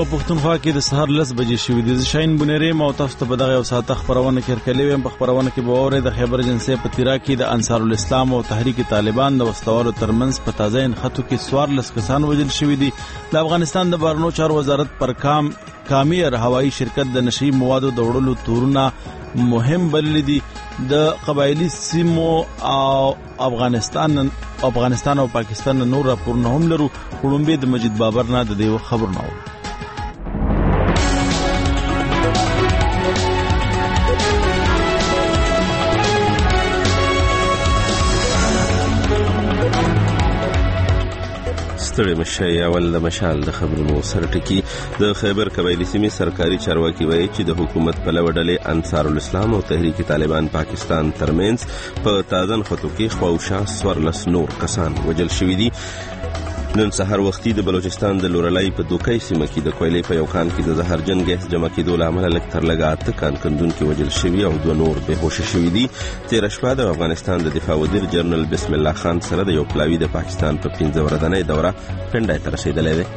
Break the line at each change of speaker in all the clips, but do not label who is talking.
په پښتونخوا کې د سهار 10 بجې شوې دي. شاهین بنيري او تاسو ته په دغه یو ساعت خبرونه کړکلې ویم. په خبرونه کې به اورئ د خیبر ایجنسی په تیرا کې د انصار الاسلام او تحریک طالبان د وسلوالو ترمنځ په تازه انخطو کې 14 کسان وژل شوي دي. د افغانستان د بهرنیو چارو وزارت پر کامیر هوایی شرکت د نشئی موادو د وړلو تورونه مهم بللي دي. د قبایلی سیمو او افغانستان او پاکستان نور راپورونه هم لرو. کوړمبه د مجید بابر نه د دیو خبرونه و.
ستړي مشه اول د مشال د خبرونو سره ټکی. د خیبر قبایلی سیمې سرکاري چارواکي وایي چې د حکومت په لوړډلې انصار الاسلام او تحریک طالبان پاکستان ترمنځ په تازه خطو کې خواوشا 14 نور کسان وژل شوي دي. نن سحر وختي د بلوچستان د لورلای په دوکای سیمه کې د کویلې په یو کان کې د زهرجن ګیس جمع کېدو لامل لکتر لګات کان کندون کې وژل شوي او 2 نور بهوش شوي دي. تیر شپه د افغانستان د دفاع وزیر جنرال بسم الله خان سره د یو پلاوی د پاکستان په 15 ورځنۍ دوره پنډای ته رسیدلې ده.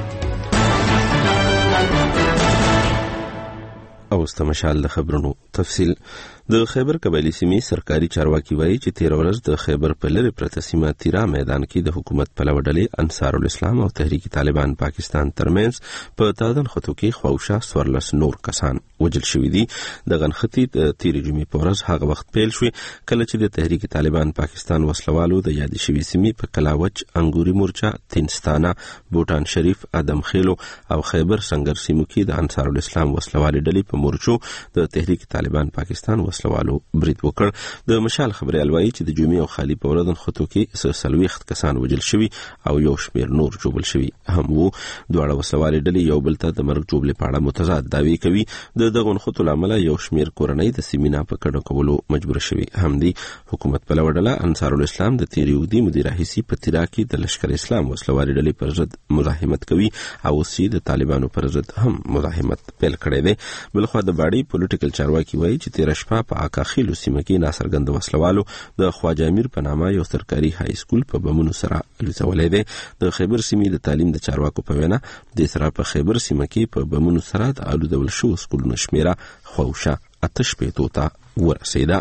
او استمشال د خبرونو تفصیل. د خیبر قبایلی سیمې سرکاري چارواکي وایي چې 13 ورځ د خیبر په لری پرته سیمه تیرا میدان کې د حکومت په لوړډلې انصار الاسلام او تحریک طالبان پاکستان ترمنځ په تازه خطو کې خواوشا 14 نور کسان وژل شوي دي. د غنختی د تیر جمعې په ورځ هغه وخت پیل شوی کله چې د تحریک طالبان پاکستان وسلوالو د یاد شوی سیمې په کلاوچ، انګوري مورچا، تینستانه، بوتان شریف، ادم خیلو او خیبر سنگر سیمو کې د انصار الاسلام وسلوالې ډلې په مورچو د تحریک طالبان پاکستان وسلوالو برید وکړ. د مشال خبري الوایي چې د جمعې او خالی په ورځ خطو کې 30 کسان وژل شوي او یو شمیر نور جوړل شوي هم وو. دواړه وسلوالې ډلې یو بل ته د مرګ جوړلې په اړه متضاد دعوی کوي. د دغه خطو لامل یو شمیر کورنۍ د سیمینا په کډه کولو مجبور شوي هم دي. حکومت په لوړډله انصار الاسلام د تیریودي مدیر رئیس په تیرا کې د لشکر اسلام وسلوالې ډلې پر ضد مزاحمت کوي او سی د طالبانو پر ضد هم مزاحمت پیل کړی دی. بلخو د باډي پولیټیکل چارواکي وایي چې 13 شپه په اکاخیلو سیمه کې ناصرګند وسلوالو د خواجه امیر په نامه یو سرکاري های سکول په بمونو سره لڅولې دی. د خیبر سیمې د تعلیم د چارواکو په وینا د سره په خیبر سیمه کې په بمونو سره د الودول شو سکولونو شمیره خواوشا 8 ته ورسېده.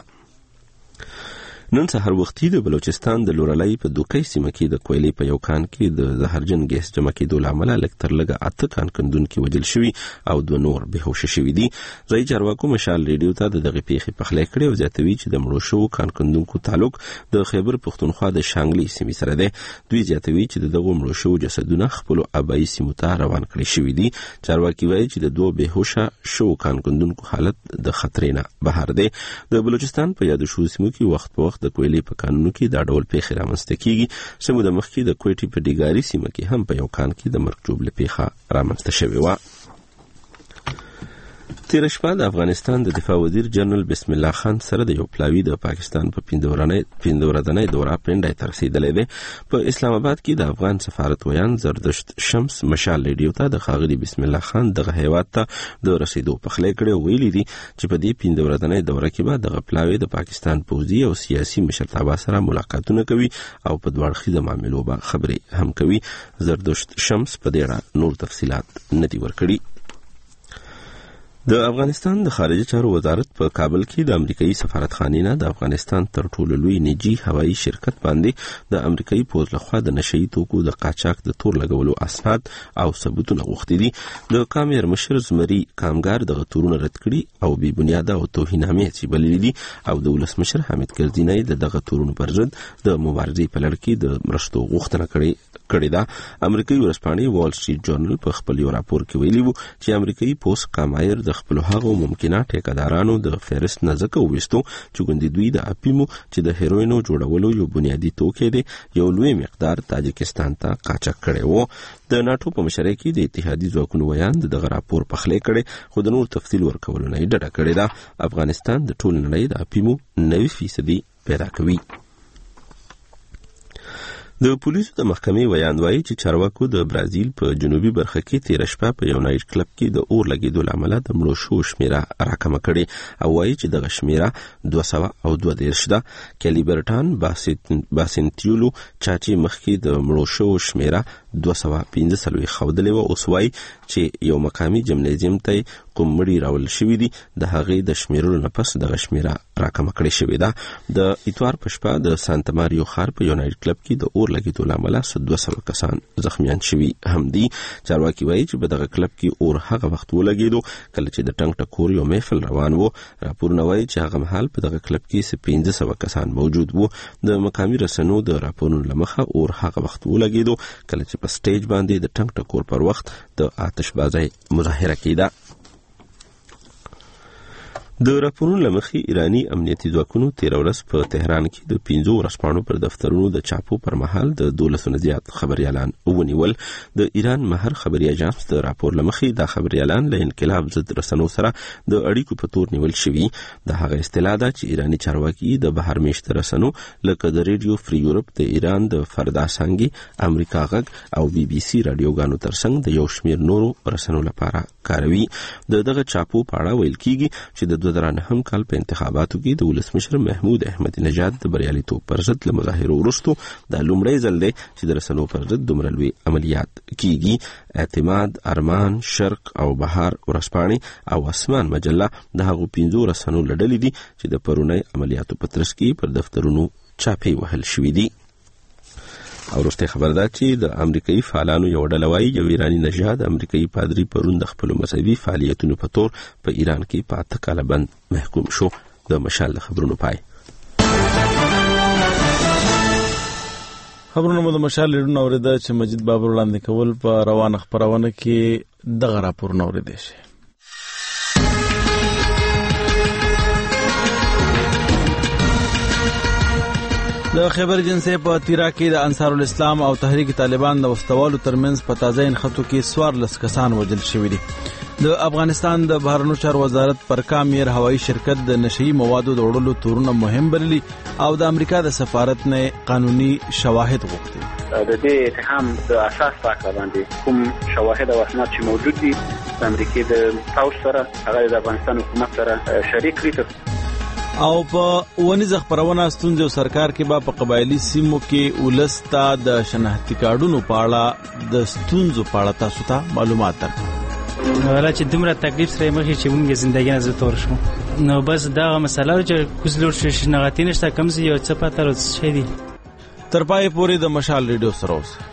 نن سحر وختي د بلوچستان د لورلای په دوکای سیمه کې د کویلې په یو کان کې د زهرجن ګیس جمع کېدو لامل لکتر لګه 8 کان کندون کې وژل شوي او 2 نور بهوش شوي دي. ځای چارواکو مشال ریډیو ته دغه پیښې په خلای کړي او زیاتوي چې د مړو شو کان کندونکو تعلق د خیبر پښتونخوا د شانګلی سیمې سره دی. دوی زیاتوي چې دغه مړو شو جسدونه خپل ابای سیمو ته روان کړي شوي دي. چارواکي وایي چې د 2 بهوش شو کان کندونکو حالت د خطر نه بهر دی. د بلوچستان په یاد شو سیمو کې وخت په وخت د کویلې په کانونو کې دا ډول پیښې رامنځته کیږي. سمو د مخکې د کوټي په ډیګاري سیمه کې هم په یو کان کې د مرګ جوړلې پیښه رامنځته شوې و. تیر شپه د افغانستان د دفاع وزیر جنرال بسم الله خان سره د یو پلاوی د پاکستان په 15 ورځنۍ دوره پنډای ته رسیدلې ده. په اسلام آباد کې د افغان سفارت ویان زردشت شمس مشال ریډیو ته د خاغلی بسم الله خان دغه هیواد ته د رسیدو په خلای کړي ویلي دي چې په دې 15 ورځنۍ دوره کې به دغه پلاوی د پاکستان پوځي او سیاسي مشرتابه سره ملاقاتونه کوي او په دوه اړخیزه معاملو به خبرې هم کوي. زردشت شمس په دې اړه نور تفصيلات ندي ورکړي. د افغانستان د خارجه چارو وزارت په کابل کې د امریکایي سفارتخانې نه د افغانستان تر ټولو لوی نجی هوایی شرکت باندې د امریکایي پوځ لخوا د نشئی توکو د قاچاق د تور لګولو اسناد او ثبوتونه غوښتي دي. د کامیر مشر زمري کامګار د تورونه رد کړي او بی بنیاده او توهینامه چې بللي دي او د ولسمشر حامد کرزي دغه تورونو پر ضد د مبارزې په لړ کې د مرستو غوښتنه کړې ده. امریکایي ورځپاڼې وال سټریټ جورنال په خپل یو راپور کې ویلي وو چې امریکایي پوځ کامایر د خپل هغو ممکنه ټیکدارانو د فهرست نزدک وستو چې ګوندې دوی د اپیمو چې د هیروینو جوړولو یو بنیادی توکی دی یو لوی مقدار تاجکستان ته قاچاق کړي وو. د ناتو په مشرۍ کې د اتحادیې ځواکونو ویان دغه راپور په خلې کړي خو د نور تفصیل ورکولو نه ډډه کړې ده. افغانستان د ټول نړۍ د اپیمو 90% پیدا کوي. د پولیسو د محکمې ویان وایي چې چارواکو د برازیل په جنوبي برخه کې تیر شپه په یو نایټ کلب کې د اور لګیدو لامل د مړو شو شمیره راکمه کړې او وایي چې دغه شمیره 222 ده. کلیبرټان باسنتیولو چاچی مخکې د مړو شو شمیره 215 خودلې و. اوس وایي چې یو مقامي جمنازیم ته کوم مړي راول شوي دي د هغې د شمیرلو نه پس دغه شمیره راکمه کړې شوې ده. د اتوار په شپه د سانتا ماریو ښار په یونایټډ کلب کې د اور لګېدو له امله 200 کسان زخمیان شوي هم دي. چارواکي وایي چې په دغه کلب کې اور هغه وخت ولګېدو کله چې د ټنګ ټکور یو محفل روان و. راپورونه وایي چې هغه مهال په دغه کلب کې 1500 کسان موجود وو. د مقامي رسنیو د راپورونو له مخه اور هغه وخت ولګېدو کله چې په سټیج باندې د ټنګ ټکور پر وخت د آتشبازۍ مظاهره کېده. د راپورونو له مخې ایرانی امنیتي ځواکونو 13 ورځ په تهران کې د 15 ورځپاڼو پر دفترونو د چاپو پر مهال د 12 نه زیات خبريالان ونیول. د ایران مهر خبري اژانس د راپور له مخې د خبريالان له انقلاب ضد رسنیو سره د اړیکو په تور نیول شوي. د هغه اصطلاح ده چې ایرانی چارواکي د بهر میشت رسنیو لکه د ریډیو فری یورپ د ایران د فردا سانګي امریکا غږ او بي بي سي رادیوګانو ترڅنګ د یو شمیر نورو رسنیو لپاره کاروي. دغه چاپو په اړه ویل کیږي چې د 2009 کال په انتخاباتو کې د ولسمشر محمود احمدي نژاد د بریالیتوب پر ضد له مظاهرو وروسته د لومړی ځل دی چې د رسنیو پر ضد دومره لوی عملیات کیږي. اعتماد، ارمان، شرق او بهار ورځپاڼې او اسمان مجله د هغو 15 رسنیو له ډلې دي چې د پرونی عملیاتو په ترڅ کې پر دفترونو چاپې وهل شوي دي. او وروسته خبر ده چې د امریکایي فعالانو یو ډله وایي یو ایرانی نژاد امریکایي پادری پرون د خپل مذهبي فعالیتونو په تور په ایران کې په 8 کاله بند محکوم شو. د مشال د خبرونو پای.
خبرونه مو د مشال لرونو اوریده چې مجید بابر وړاندې کول په روانه خبرونه کې دغه راپورونه اوریدل شي. د خیبر جنسې په تیرا کې د انصار الاسلام او تحریک طالبان د وسوالو ترمنځ په تازه انخطو کې 14 کسان وژل شوي دي. د افغانستان د بهرنیو چارو وزارت پر کامیر هوایی شرکت د نشئی موادو د وړلو تورونه مهم بللي او د امریکا د سفارت نه قانوني شواهد غوښتي.
د دې اتهام د اساس په باندې کوم شواهد او اسناد چې موجود دي د امریکا د تاوش سره هغه د افغانستان حکومت سره شریک دي.
او په ونیزه خبرونه ستونزې سرکار کې با په قبایلی سیمو کې ولستا د شناختی کارډونو په اړه د ستونزو په اړه تاسو ته معلومات درکړو.
ولا چې دومره تکلیف سره مخې چې موږ زندګي نه زتور شو نو بس دا مسله چې کوزلور شو شناختی نشته کم زی یو څه پاتره شي دي.
تر پای پورې د مشال ریډیو سره اوسه.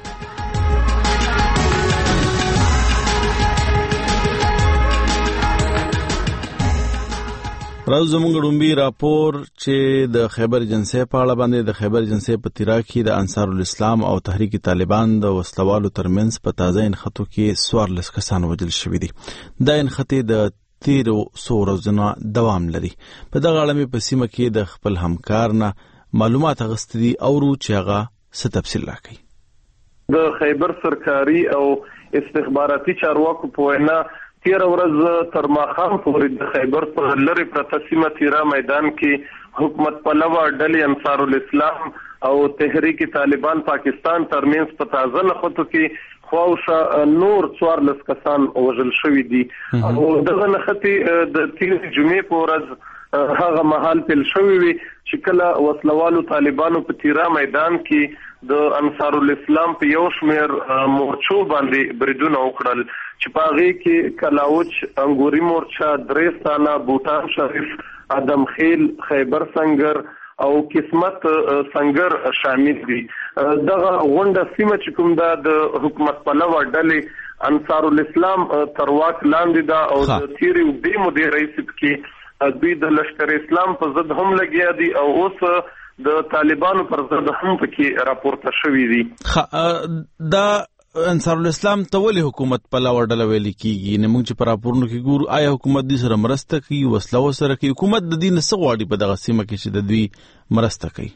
راز زمونږ ډومبي راپور چې د خیبر جنسې په اړه باندې د خیبر جنسې په تیرا کې د انصار الاسلام او تحریک طالبان د وسلوالو ترمنځ په تازه انخطو کې 14 کسان وژل شوي دي. دا انخطې د 1300 ورځې دوام لري. په دغه اړه په سیمه کې د خپل همکار نه معلومات غوښتي دي او چې هغه څه تفصیل راکړي.
د خیبر سرکاري او استخباراتي چارواکو په وینا 13 ورځ تر ماښام پورې د خیبر په لری پرته سیمه تیرا میدان کې حکومت پلوه ډلې انصار الاسلام او تحریک طالبان پاکستان ترمنځ په تازه نخټو کې خواوشه نور 14 کسان وژل شوي دي. او دغه نخټې د 3 جمعې په ورځ هغه مهال پیل شوی وي چې کله وسلوالو طالبانو په تیرا میدان کې د انصار الاسلام په یو شمیر مورچو باندې بریدونه وکړل چې په هغه کې کلاوچ، انګوري مورچا، درېستانه، بوتان شریف، ادم خیل، خیبر سنگر او قسمت سنگر شامل دي. دغه غونډه سیمه چې کوم د حکومت پلوه ډلې انصار الاسلام تر واک لاندې ده او د تیری وګړي مدیر رئیس کې دوی د لشکر اسلام په ضد هم لګیا دي او اوس د طالبانو پر ضد هم پکې راپورته شوي دي.
دا انصار الاسلام ته ولې حکومت په لاور ډله ویل کیږي؟ نه موږ چې پر راپورونو کې ګورو آیا حکومت دې سره مرسته کوي، وسله سره کوي؟ حکومت د دې څه غواړي په دغه سیمه کې چې د دوی مرسته کوي؟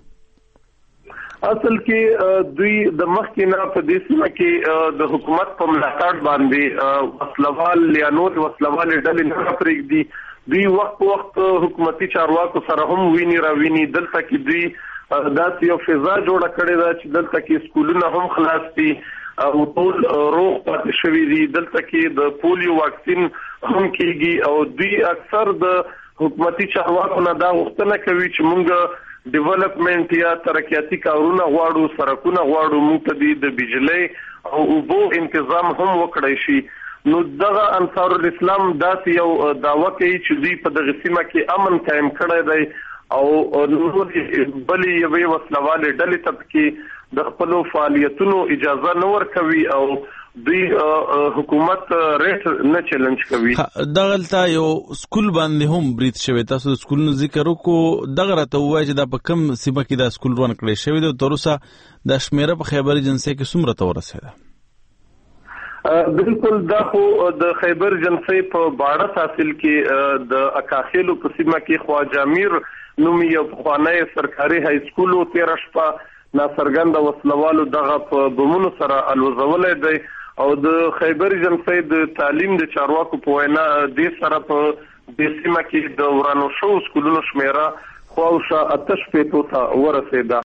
اصل کې دوی د مخکې نه په دې سیمه کې د حکومت په ملاتړ باندې وسلوال یا نور وسلوال ډلې نه پرېږدي. دوی وخت حکومتي چارواکو سره هم ویني راویني. دلته کې دوی داسې یو فضا جوړه کړې ده چې دلته کې سکولونه هم خلاص دي او ټول روغ پاتې شوي دي. دلته کې د پولیو واکسین هم کېږي او دوی اکثر د حکومتي چارواکو نه دا غوښتنه کوي چې موږ ډیولپمنٹ یا ترقیاتي کارونه غواړو، سرکونه غواړو، موږ ته د بجلی او اوبو تنظیم هم وکړای شي. نو دغه انصار الاسلام داسې یو دعوه کوي چې دوی په دغه سیمه کې امن قائم کړی دی او نور بلې یوې وسلوالې ډلې ته پکې د خپلو فعالیتونو اجازه نه ورکوي او دوی حکومت ریټ نه چیلنج کوي.
دغلته یو سکول باندې هم برید شوی، تاسو د سکولونو ذکر وکړو، دغه راته ووایي چې دا په کوم سیمه کې دا سکول روان کړی شوی دی او تر اوسه دا شمیره په خیبر ایجنسۍ کې څومره ته ورسېده؟
بالکل دا خو د خیبر ایجنسۍ په باړه تحصیل کې د اکاخیلو په سیمه کې خواجه امیر نومي یو پخوانی سرکاري های سکول و تیره شپه ناڅرګنده وسلوالو دغه په بمونو سره الوزولی دی او د خیبر ایجنسۍ د تعلیم د چارواکو په وینا دې سره په دې سیمه کې د ورانو شوو سکولونو شمیره خواوشا 8 ته ورسېده.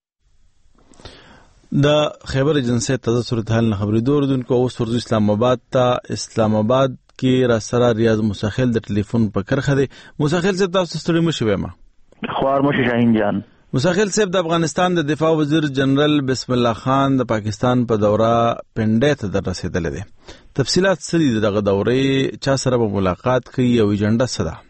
د خیبر ایجنسۍ تازه صورتحال نه خبرېدو اردوونکو اوس ورځو اسلام آباد ته. اسلام آباد کې را سره ریاض مساخیل د ټلیفون په کرخه دی. مساخیل صاحب تاسو ستړي مشئ وایم.
خوار مشي شاهین جان.
مساخیل صاحب د افغانستان د دفاع وزیر جنرال بسم الله خان د پاکستان په دوره پنډۍ ته رسیدلی دی. تفصیلات څه دي دغه دورې؟ چا سره به ملاقات کوي او ایجنډا څه ده؟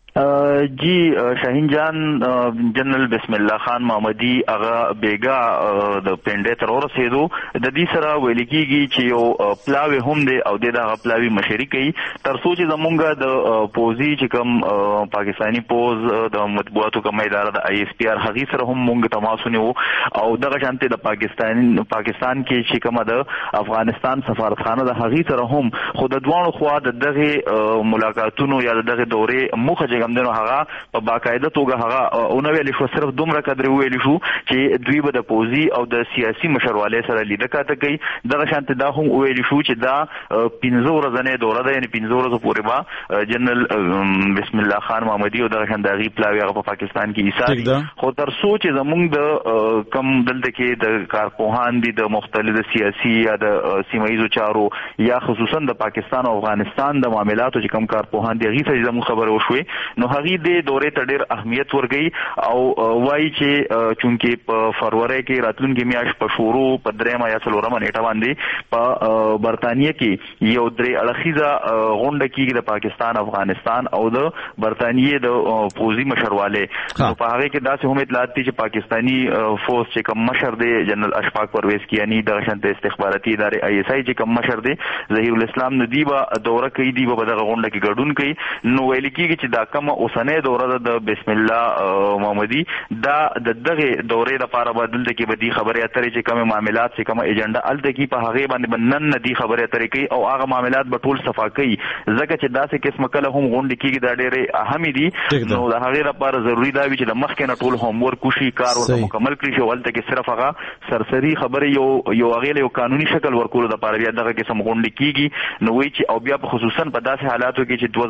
جی شاهین جان، جنرال بسم الله خان محمدي هغه بیګا د پنډۍ تر ورسېدو. د دې سره ویل کېږي چې یو پلاوی هم دی او د هغه پلاوی مشري کوي تر څو چې زمونږ د پوزي چې کوم پاکستانی پوز د مطبوعاتو کومه اداره د ISPR هغې سره هم مونږ تماس ونیو او دغه شانتې د پاکستان کې چې کومه د افغانستان سفارتخانه د هغې سره هم خو د دواړو خوا د دغه ملاقاتونو یا د دغه دورې موخه ګمدنو هغه په باقاعده توګه هغه اونوي ویل شو، صرف دومره قدر ویل شو چې دوی به د پوزي او د سیاسي مشروالۍ سره لیده کاته کوي. دغه شانت دا هم ویل شو چې دا 15 ورځې دوره ده، یعنی 15 ورځې پورې به جنرال بسم الله خان محمدي او دغه شانت دغه پلاوی هغه په پاکستان کې ایثار. خو تر څو چې زمونږ د کم دلته کې د کارپوهان دي د مختلفو سیاسي یا د سیمایي چارو یا خصوصا د پاکستان او افغانستان د معاملاتو چې کم کارپوهان دي هغه څه زموږ خبره وشوي نو هغه د دورې ته ډېر اهمیت ورګي او وایي چې چونکې په فروری کې راتلونکي میاشت په شروع په 3 یا 4 نیټه باندې په برتانیې کې یو درې اړخیزه غونډه کېږي د پاکستان، افغانستان او د برتانیې د پوزي مشرواله. په هغه کې داسې هم اطلاعات دي چې پاکستانی فوج چې کوم مشر دی جنرال اشفاق پرویز کیانی د شانته استخباراتي ادارې ISI چې کوم مشر دی ظهیر الاسلام ندیبا دوره کوي، دی په دغه غونډه کې ګډون کوي. نو ویل کېږي چې دا کوم اوسنۍ دوره د بسم الله محمدي دا دغه دورې لپاره بدل د کې بدی خبرې اترې چې کوم معاملات چې کوم ایجنډا الته کې په هغه باندې بنن ندي خبرې اترې کوي او هغه معاملات به ټول صفا کوي ځکه چې داسې قسم کله هم غونډه کېږي دا ډېرې اهم دي. نو د هغه لپاره ضروری دا وي چې د مخکې نه ټول هم ورک کوشي کار ورته مکمل کړي شو ولته کې صرف هغه سرسری خبرې یو هغه یو قانوني شکل ورکول د لپاره بیا دغه قسم غونډه کېږي. نو وی چې او بیا خصوصا په داسې حالاتو کې چې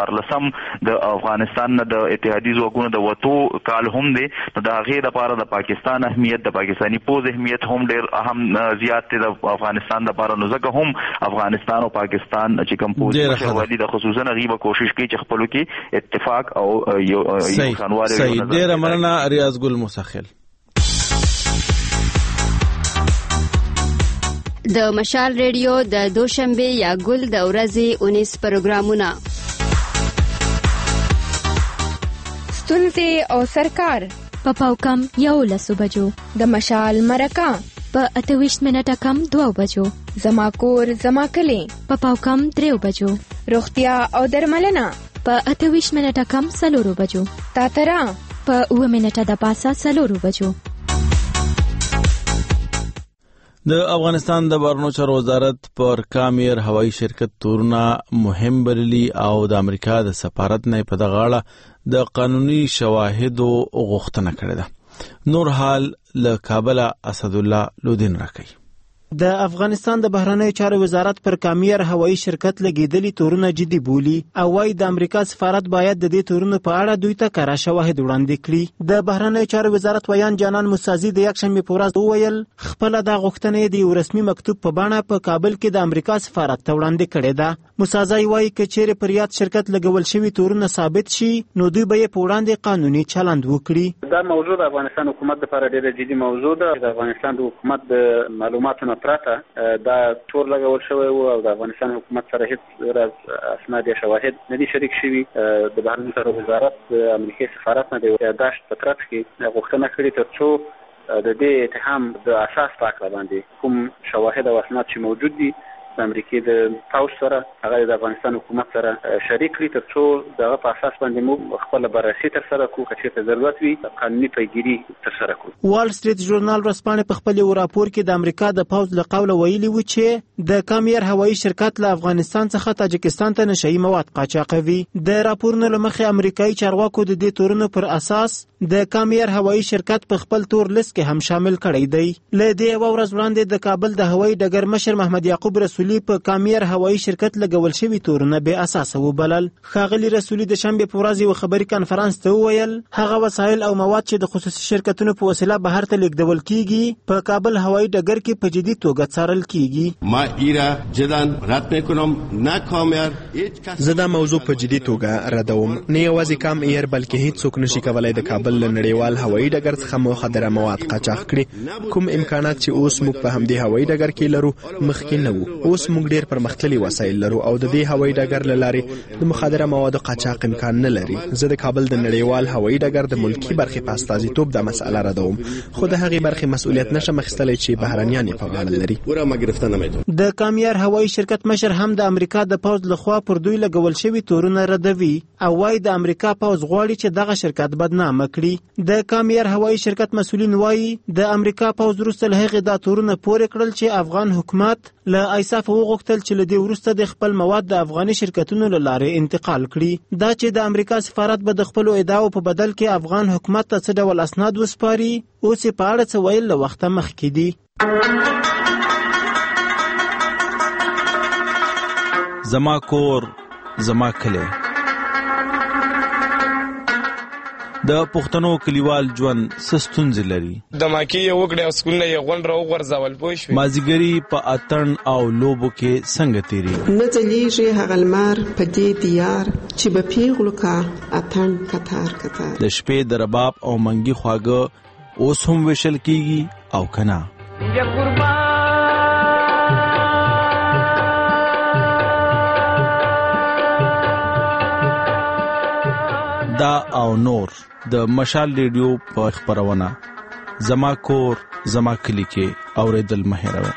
2014 د افغانستان نه د اتحادی ځواکونو د وټو کال هم دی نو د هغې لپاره د پاکستان اهمیت د پاکستانی پوز اهمیت هم ډېر اهم زیات دی د افغانستان لپاره. نو ځکه هم افغانستان او پاکستان چې کوم پوز مشروالی د خصوصا هغې به کوشش کوي چې خپلو کې اتفاق او یو شانوالی.
صحیح، ډېره مننه ریاض ګل مساخیل.
د مشال ریډیو د دوشنبه یا ګل د ورځې 19 پروګرامونه
ستونزې او سرکار
په پاوکم 11 بجو،
د مشال مرکه
په 28 منټه کم 2 بجو،
زما کور زما کلی
په پاوکم 3 بجو،
روغتیا او درملنه
په 28 منټه کم 4 بجو،
تاترا
په 9 منټه د پاسه 4 بجو.
د افغانستان د بهرنیو چارو وزارت پر کامیر هوایی شرکت تورونه مهم بللي او د امریکا د سفارت نه په دغه اړه د قانوني شواهدو غوښتنه کړې ده. نور حال له کابل اسد الله لودین راکړي.
د افغانستان د بهرنیو چارو وزارت پر کامیر هوایی شرکت لګیدلي تورونه جدي بولي او وايي د امریکا سفارت باید د دې تورونو په اړه دوی ته کره شواهد وړاندې کړي. د بهرنیو چارو وزارت ویان جانان موسازي د یکشنبه په ورځ وویل خپل د غوښتنې د یو رسمي مکتوب په بڼه په کابل کې د امریکا سفارت ته وړاندې کړې ده. موسازي وايي چې چیرې پر یاد شرکت لګول شوی تورونه ثابت شي نو دوی به په وړاندې قانوني چلند وکړي.
دا موضوع د افغانستان حکومت لپاره ډېره جدي موضوع ده. د افغانستان د حکومت د معلوماتو پرته دا تور لګول شوی او د افغانستان حکومت سره هیڅ راز اسناد یا شواهد نه دي شریک شوي. د بهرنیو چارو وزارت د امریکای سفارت نه د یادداشت په ترڅ کې غوښتنه کړې ترڅو د دې اتهام د اساس په اړه باندې کوم شواهد او اسناد چې موجود دي د امریکای د پاوز سره هغه د افغانستان حکومت سره شریک کړي ترڅو دغه په اساس باندې موږ خپل بررسي تر سره کوو چې ته ضرورت وي قانوني پیګیری تر سره کوو.
وال سټریټ ژورنال ورځپاڼه په خپل راپور کې د امریکا د پاوز له قوله ویلي و چې د کامیر هوایی شرکت له افغانستان څخه تاجکستان ته نشئی مواد قاچاقوي. د راپورونو له مخې امریکایي چارواکو د دې تورونو پر اساس د کامیر هوایی شرکت په خپل تور لیست کې هم شامل کړی دی. له دې ورځ وړاندې د کابل د هوایی ډګر مشر محمد یعقوب رسولي په کامیر هوایی شرکت لګول شوی تورونه به اساس وبلل. ښاغلي رسولي د شنبه په ورځ یو خبري کانفرنس ته وویل هغه وسایل او مواد چې د خصوصي شرکتونو په وسیله بهر ته لیږدول کیږي په کابل هوایی ډګر کې په جدي توګه څارل کیږي.
ما ایرا جدان رد میکنم نه کامیر
زه دا موضوع په جدي توګه ردوم. نه یوازې کام ایر بلکې هیڅ څوک نشي کولای د کابل نړیوال هوایی ډګر څخه مخدره مواد قاچاق کړي. کوم امکانات چې اوس موږ په همدې هوایی ډګر کې لرو مخکې نه وو. اوس موږ ډیر پرمختللي وسایل لرو او د دې هوایی ډګر لارې د مخدره موادو قاچاق امکان نه لري. زه د کابل د نړیوال هوایی ډګر د ملکی برخې په استازیتوب د مسأله ردوم خو د هغې برخې مسؤلیت نشم اخیستلی چې بهرنیان یې په غاړه لري.
د کامیر هوایی شرکت مشر هم د امریکا د پوز لخوا پر دوی لګول شوی تورونه ردوي او وايي د امریکا پوز غواړي چې دغه شرکت بدنامه کړي. د کامیر هوایی شرکت مسؤلین وايي د امریکا پوز وروسته له هغې دا تورونه پورې کړل چې افغان حکومت له ایساف وغوښتل چې له دې وروسته د خپل مواد د افغاني شرکتونو له لارې انتقال کړي. دا چې د امریکا سفارت به د خپلو ادعاو په بدل کې افغان حکومت ته څه ډول اسناد وسپاري اوس یې په اړه څه ویل له وخته مخکې دي.
زما کور زما کلی د پښتنو کلیوال ژوند ستونزې لري.
د ماکي یو وګړي اسکول یې غون راو غرزول پوه شو.
مازیګری په اتن او لوبو کې څنګه تیری
نه ځلیږي هغه لمر په دې دیار چې به پیغلو کا اتن کتار کتار.
د شپې د رباب او منګي خواږه اوس هم وشل کیږي او کنا یا قربان دا او نور د مشال ریډیو په خبرونه زما کور زما کلی کې اوریدل مهیروي.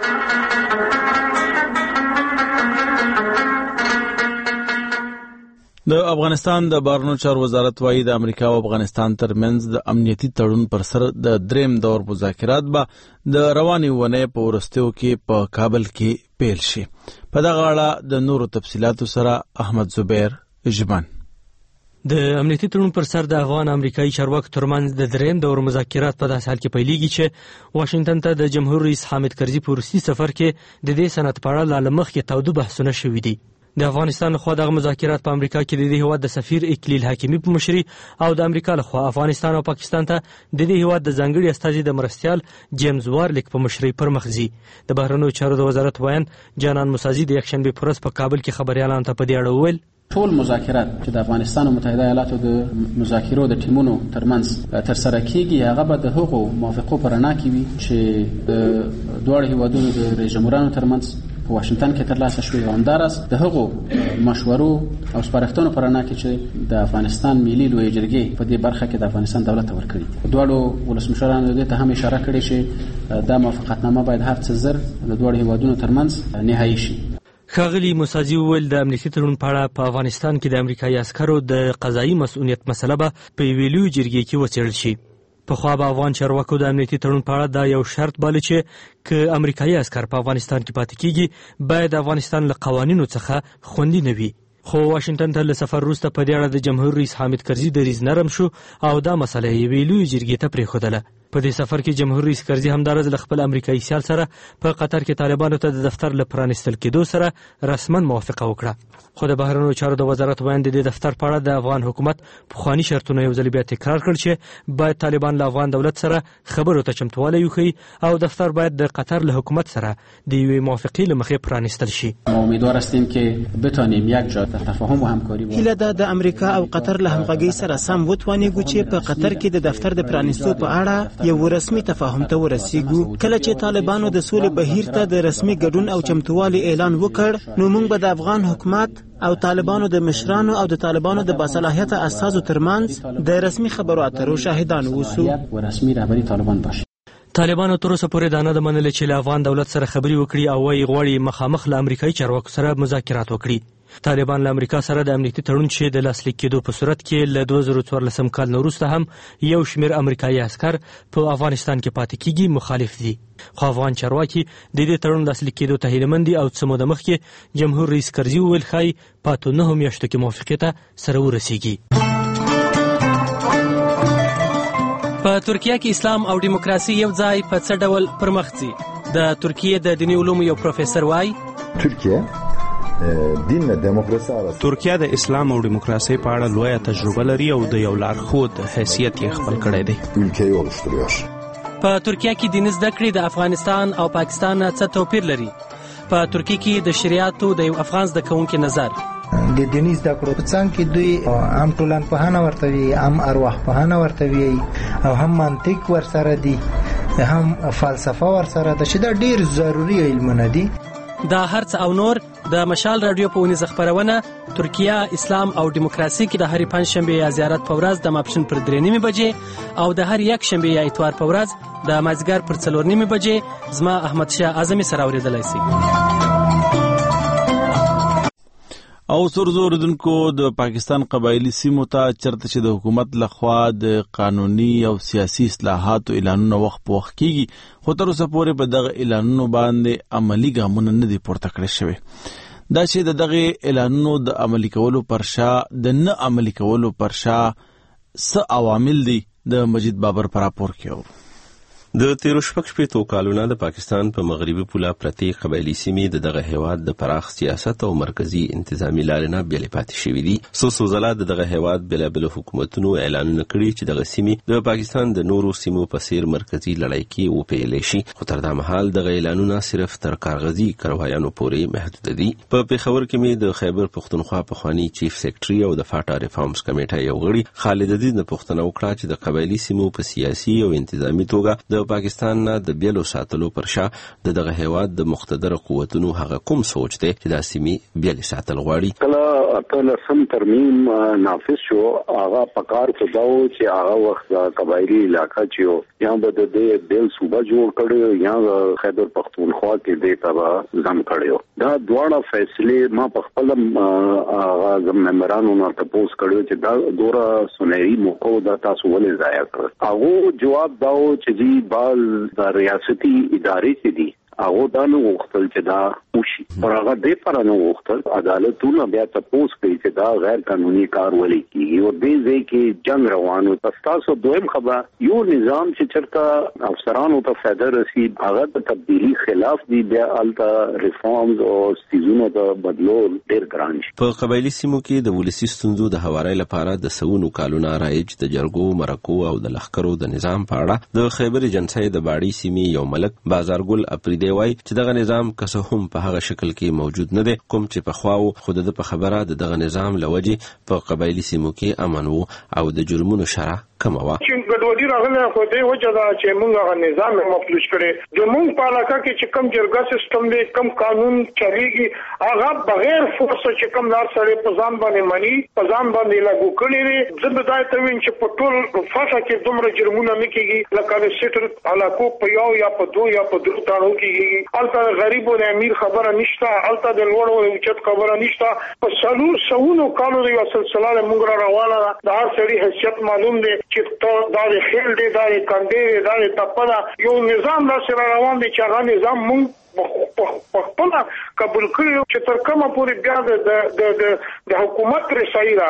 د افغانستان د بهرنیو چارو وزارت وايي د امریکا او افغانستان ترمنځ د امنیتي تړون پر سر د دریم دور مذاکرات به د روانې ونې په ورستیو کې په کابل کې پیل شي. په دغه اړه د نورو تفصيلاتو سره احمد زبیر ژبان.
د امنیتي تړون پر سر د افغان امریکایي چارواکو ترمنځ د دریم دور مذاکرات په داسې حال کې پیلېږي چې واشنگټن ته د جمهور رئیس حامد کرزي په وروستي سفر کې د دې سند په اړه له مخکې تاوده بحثونه شوي دي. د افغانستان لخوا دغه مذاکرات په امریکا کې د دې هیواد د سفیر اکلیل حکیمي په مشري او د امریکا لخوا افغانستان او پاکستان ته د دې هیواد د ځانګړي استازي د مرستیال جیمز وارلیک په مشري پر مخ ځي. د بهرنیو چارو د وزارت ویان جانان موسازي د یکشنبه په ورځ په کابل کې خبريالانو ته په دې اړه وویل
ټول مذاکرات چې د افغانستان او متحده ایالاتو د مذاکرو د ټیمونو ترمنځ تر سره کیږي هغه به د هغو موافقو پر رڼا کې وي چې د دوه هیوادونو د رئیس جمهورانو ترمنځ په واشنگټن کې ترلاسه شوې او همداراز د هغو مشورو او سپارښتنو پر رڼا کې چې د افغانستان ملي لویې جرګې په دې برخه کې د افغانستان دولت ته ورکړي. دواړو ولسمشرانو دې ته هم اشاره کړې چې دا موافقتنامه باید هر څه زر د دوه هیوادونو ترمنځ نهایی شي.
ښاغلي موسازي وویل د امنیتي تړون په اړه په افغانستان کې د امریکایي عسکرو د قضایي مسؤلیت مسله به په یوې لویې جرګې کې وڅېړل شي. پخوا به افغان چارواکو د امنیتي تړون په اړه دا یو شرط باله چې که امریکایي عسکر په افغانستان کې پاتې کیږي باید افغانستان له قوانینو څخه خوندي نه وي. خو واشنگټن ته له سفر وروسته په دې اړه د جمهور رئیس حامد کرزي دریځ نرم شو او دا مسله یې یوې لویې جرګې ته پرېښودله. په دې سفر کې جمهور رئیس کرزي همدارس له خپل امریکایي سیال سره په قطر کې طالبانو ته د دفتر له پرانیستل کېدو سره رسما موافقه وکړه. خو د بهرنیو چارو د وزارت بیان د دې دفتر په اړه د افغان حکومت پخواني شرطونه یو ځل بیا تکرار کړ چې باید طالبان له افغان دولت سره خبرو ته چمتوالی وښیي او دفتر باید د قطر له حکومت سره د یوې موافقې له مخې پرانیستل شي.
امیدوار هستیم که بتانیم یک جا تفاهم و همکاری
هیله ده د امریکا او قطر له همغږۍ سره سم وتوانیږو چې په قطر کې د دفتر د پرانیستو په اړه یو رسمي تفاهم ته ورسیږو. کله چې طالبانو د سولې بهیر ته د رسمي ګډون او چمتووالي اعلان وکړ نو موږ به د افغان حکومت او طالبانو د مشرانو او د طالبانو د باصلاحیته اساسو ترمنځ د رسمي خبرو اترو شاهدان اوسو.
رسمي رهبری طالبان باشه.
طالبانو تر اوسه پورې دا نه ده منلې چې له افغان دولت سره خبرې وکړي او وايي غواړي مخامخ له امریکایي چارواکو سره مذاکرات وکړي. طالبان له امریکا سره د امنیتي تړون چې د لاسلیک کېدو په صورت کې له 2014 کال نه وروسته هم یو شمېر امریکایي عسکر په افغانستان کې پاتې کېږي مخالف دي. خو افغان چارواکي د دې تړون لاسلیک کېدو ته هیلهمند دي او څه موده مخکې جمهور رئیس کرزي وویل ښایي په 9 میاشتو کې موافقې ته سره ورسیږي.
په ترکیه کې اسلام او دیموکراسي یو ځای په څه ډول پرمخ ځي؟ د ترکیه د دیني علومو یو پروفیسور وایي
ترکیه د اسلام او دیموکراسي په اړه لویه تجربه لري او د یو لارښود حیثیت یې خپل کړی دی.
په ترکیه کې دیني زده کړې د افغانستان او پاکستان څه توپیر لري؟ په ترکیه کې د شریعتو د یو افغان زده کوونکي نظر
د دیني زده کړو په څنګ کې دوی هم ټولنپوهنه ورته وي، هم ارواحپوهنه ورته وي او هم منطق ورسره دي، هم فلسفه ورسره ده چې دا ډېر ضروري علمونه دي.
دا هرڅ او نور د مشال رادیو په اونیزه خپرونه ترکیه اسلام او دیموکراسي کې د هرې پنجشنبې یا زیارت په ورځ د ماپښین پر 3:30 بجې او د هر یک شنبې یا اتوار په ورځ د مازدیګر پر 4:30 بجې زما احمد شاه اعظمي سره اورېدلی شي.
او سرزور دونکو د پاکستان قبایلی سیمو ته چرته چې د حکومت لخوا د قانوني او سیاسي اصلاحاتو اعلانونه وخت په وخت کیږي خو تر اوسه پورې په دغه اعلانونو باندې عملی ګامونه نه دي پورته کړی شوي. دا چې دغه اعلانونو د عملی کولو پر شا د نه عملی کولو پر شا څه عوامل دي د مجید بابر پر راپور کې
د 13 کالونو د پاکستان په مغربي پوله پرتې قبایلی سیمې دغه هیواد د پراخ سیاست او مرکزی انتظامی لارې نه بېلې پاتې شوې دي. څو ځله دغه هیواد بېلابېلو حکومتونو اعلانونه کړي چې دغه سیمې د پاکستان د نورو سیمو په څیر مرکزی لړۍ کې وپیلې شي، خو تر دا مهال دغه اعلانونه صرف تر کاغذي کاروایانو پورې محدود دي. په پېښور کې مې د خیبر پښتونخوا پخوانی چیف سیکرټري او د فاټا ریفارمز کمیټه یو غړي خالد عزیز نه پوښتنه وکړه چې د قبایلی سیمو په سیاسي او انتظامی توګه د پاکستان نه د بیلو ساتلو پر شا دغه هیواد د مقتدر قوتونو هغه کوم سوچ دی چې د سیمې بیل ساتل غواړي.
کله په سم ترمیم نافذ شو هغه پکار خداو چې هغه وخت قبایلی علاقہ چې یا به د بیل صوبه جوړ کړي یا خیبر پختونخوا کې د تبا ځم کړي. دا دواړه فیصله ما په خپل هغه زممرانو نه تاسو کړو چې دا دورا سنوري موقع دا تاسو ولې ضایع کړ. هغه جواب داو چې جی بال د ریاستي ادارې چې دي هغه دا نو وختل چې دا وشي پر هغه دې پر نو وختل عدالتونه بیا تاسو کوي چې دا غیر قانوني کار ولې کیږي او دې ځای کې جنگ روانو. تاسو دویم خبر یو نظام چې چرته افسرانو ته فائدہ رسي هغه د تبدیلی خلاف دی بیا التا ریفارمز او سیزونو د بدلول ډیر ګران شي.
په قبایلی سیمو کې د ولسی ستونزو د هواري لپاره د سونو کالونو رایج د جرګو مرکو او د لخرو د نظام په اړه د خیبر جنسای د باړی سیمې یو ملک بازارګل اپریدي وای چې دغه نظام که څه هم په هغه شکل کې موجود نه دی کوم چې په خواو خود د په خبره دغه نظام لوجه په قبایلی سیمو کې امن وو او د جرمونو شرح کم وه.
چې ګډوډي راغله خو دې وجه دا چې موږ هغه نظام مفلوج کړي د موږ په علاقه کې چې کم جرګه سیستم دی کم قانون چلیږي هغه بغیر فورس چې کم لار سره په ځان باندې مني په ځان باندې لاګو کړي وي. زه به دا ته وین چې په ټول فاصله کې دومره جرمونه نه کیږي لکه د سیټر علاقو په یو یا په دوه یا په درو تاړو کیږي. البته غریبو د امیر خبره نشته، البته د لوړو او اوچت خبره نشته. په سلور سونو کالو د سلسله موږ روانه د هر سړي حیثیت معلوم دی چې دا د خیل دی دا د کندې دا د تپلا یو نظام دا سره روان دی چې هغه نظام موږ په خپل قبول کړو چې تر کومه پورې بیا د حکومت رسایي را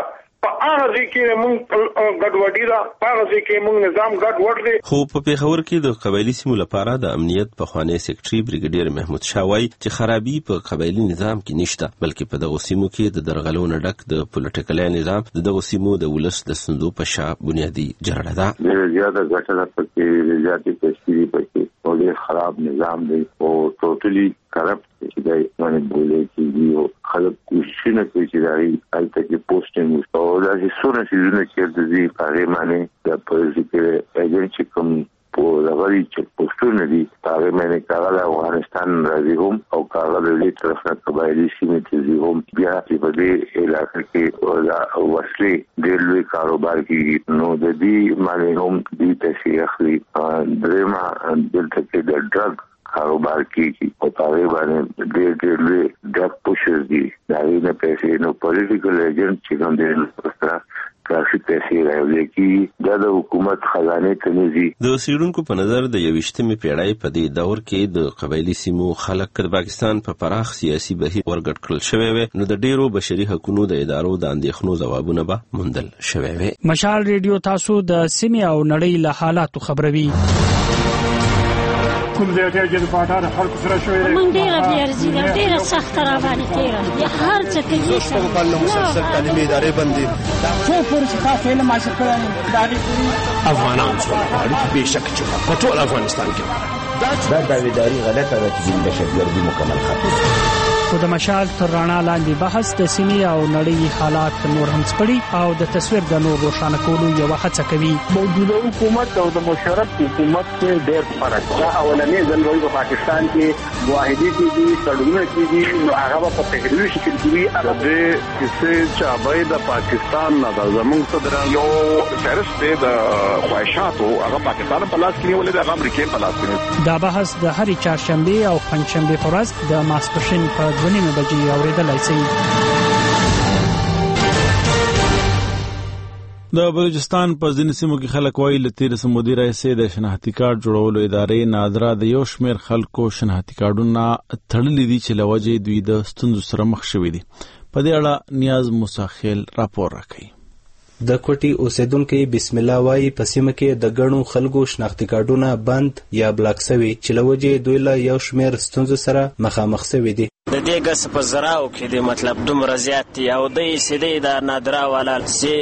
په هغه ځکه موږ ګډوډي را په هغه ځکه موږ نظام ګډوډ دی.
خو په پیښور کې د قبایلی سیمو لپاره د امنیت په خوانی سیکریټري بریګیډیر محمود شاه وایي چې خرابي په قبایلی نظام کې نشته، بلکې په دغه سیمو کې د درغلونو ډک د پولیټیکل نظام دغه سیمو د ولس د سندو په شا بنیادی جړه ده.
ډېر زیاته ګټه پکې زیاتې تشکیلي پکې او ډېر خراب نظام دی او ټوټلی کرپټ چې دای باندې بولې چې یو خلک کوشش نه کوي چې دای البته کې پوسټینګ او دا چې څونه چې د دې هغه معنی د پولیټیکل ایجنټ کوم په لغړی چې پوسټونه دي هغه معنی کاغذ افغانستان راځي هم او کاغذ دې طرف نه قبایلی سیمې ته هم بیا چې په دې علاقې کې وسلې ډېر لوی کاروبار کوي نو د دې معنی هم دې تشریح اخلي درېما دلته کې د ډرګ کاروبار کیږي او هغه باندې ډېر لوی ډرګ پوشر دي دا نه پیسې نو پولیټیکل ایجنټ چې کوم دي کافي پیسې راوړي کی د حکومت خزانه ته نزي.
د سیډونکو په نظر د 21مې پیړۍ په دې دور کې د قبایلی سیمو خلک د پاکستان په پراخ سیاسي بهیر ورګډ کړل شوی وي نو د ډیرو بشري حقوقو د ادارو د اندېښنو ځوابونه به موندل شوی وي.
مشال ریډیو تاسو د سیمې او نړۍ له حالاتو خبروي.
کوم ځای ته چې د پاټار خلک سره شوې
موږ ډېر بیارځي ډېر سخت را باندې تیر یا هر څه کوي
څه په کال مسلسل تعلیمي ادارې بندي
دا څو پر څه خاصه علم حاصل کړل دا دي
افغانان څو به شک چې په ټول افغانستان کې دا داویداری غلطه ده چې د شتګردي مکمل ختم.
خو د مشال تر رڼا لاندې بحث د سیمې او نړۍ حالات نور هم سپړي او د تصویر د نور روښانه کولو یو هڅه کوي.
موجوده حکومت او د مشرف حکومت کې ډېر فرق ده. اولنې ځل په پاکستان کې واحدي دي تړونونه کېږي نو هغه په تحریري شکل کې هغه د کیسې چابای د پاکستان نه د زمونږ صدر یو فهرست د خواهشاتو هغه پاکستان په لاس کې ولې د امریکا په لاس کې.
دا بحث د هرې چهارشنبه او پنځشنبه په ورځ د ماسپښین په 2 بجې اوریدلای شي.
د بلوچستان په ځینو سیمو کې خلک وایي له تیر سمودي راځي د شناختی کارت جوړولو ادارې نادره د یو شمېر خلکو شناختی کارتونه تړلې دي چې لوجې دوی د ستونزو سره مخ شوي دي. په دې اړه نیاز موساخیل راپور راکړي.
د کوټي اوسیدونکو بسم الله وايي په سیمه کې د غنو خلکو شناختی کارتونه بند یا بلاک شوي چې لوجې دوی له یو شمېر ستونزو سره مخامخ شوي دي.
د دې ګس په زراو کې د مطلب دومره زیات دي او د سیدې د نادرا والا سي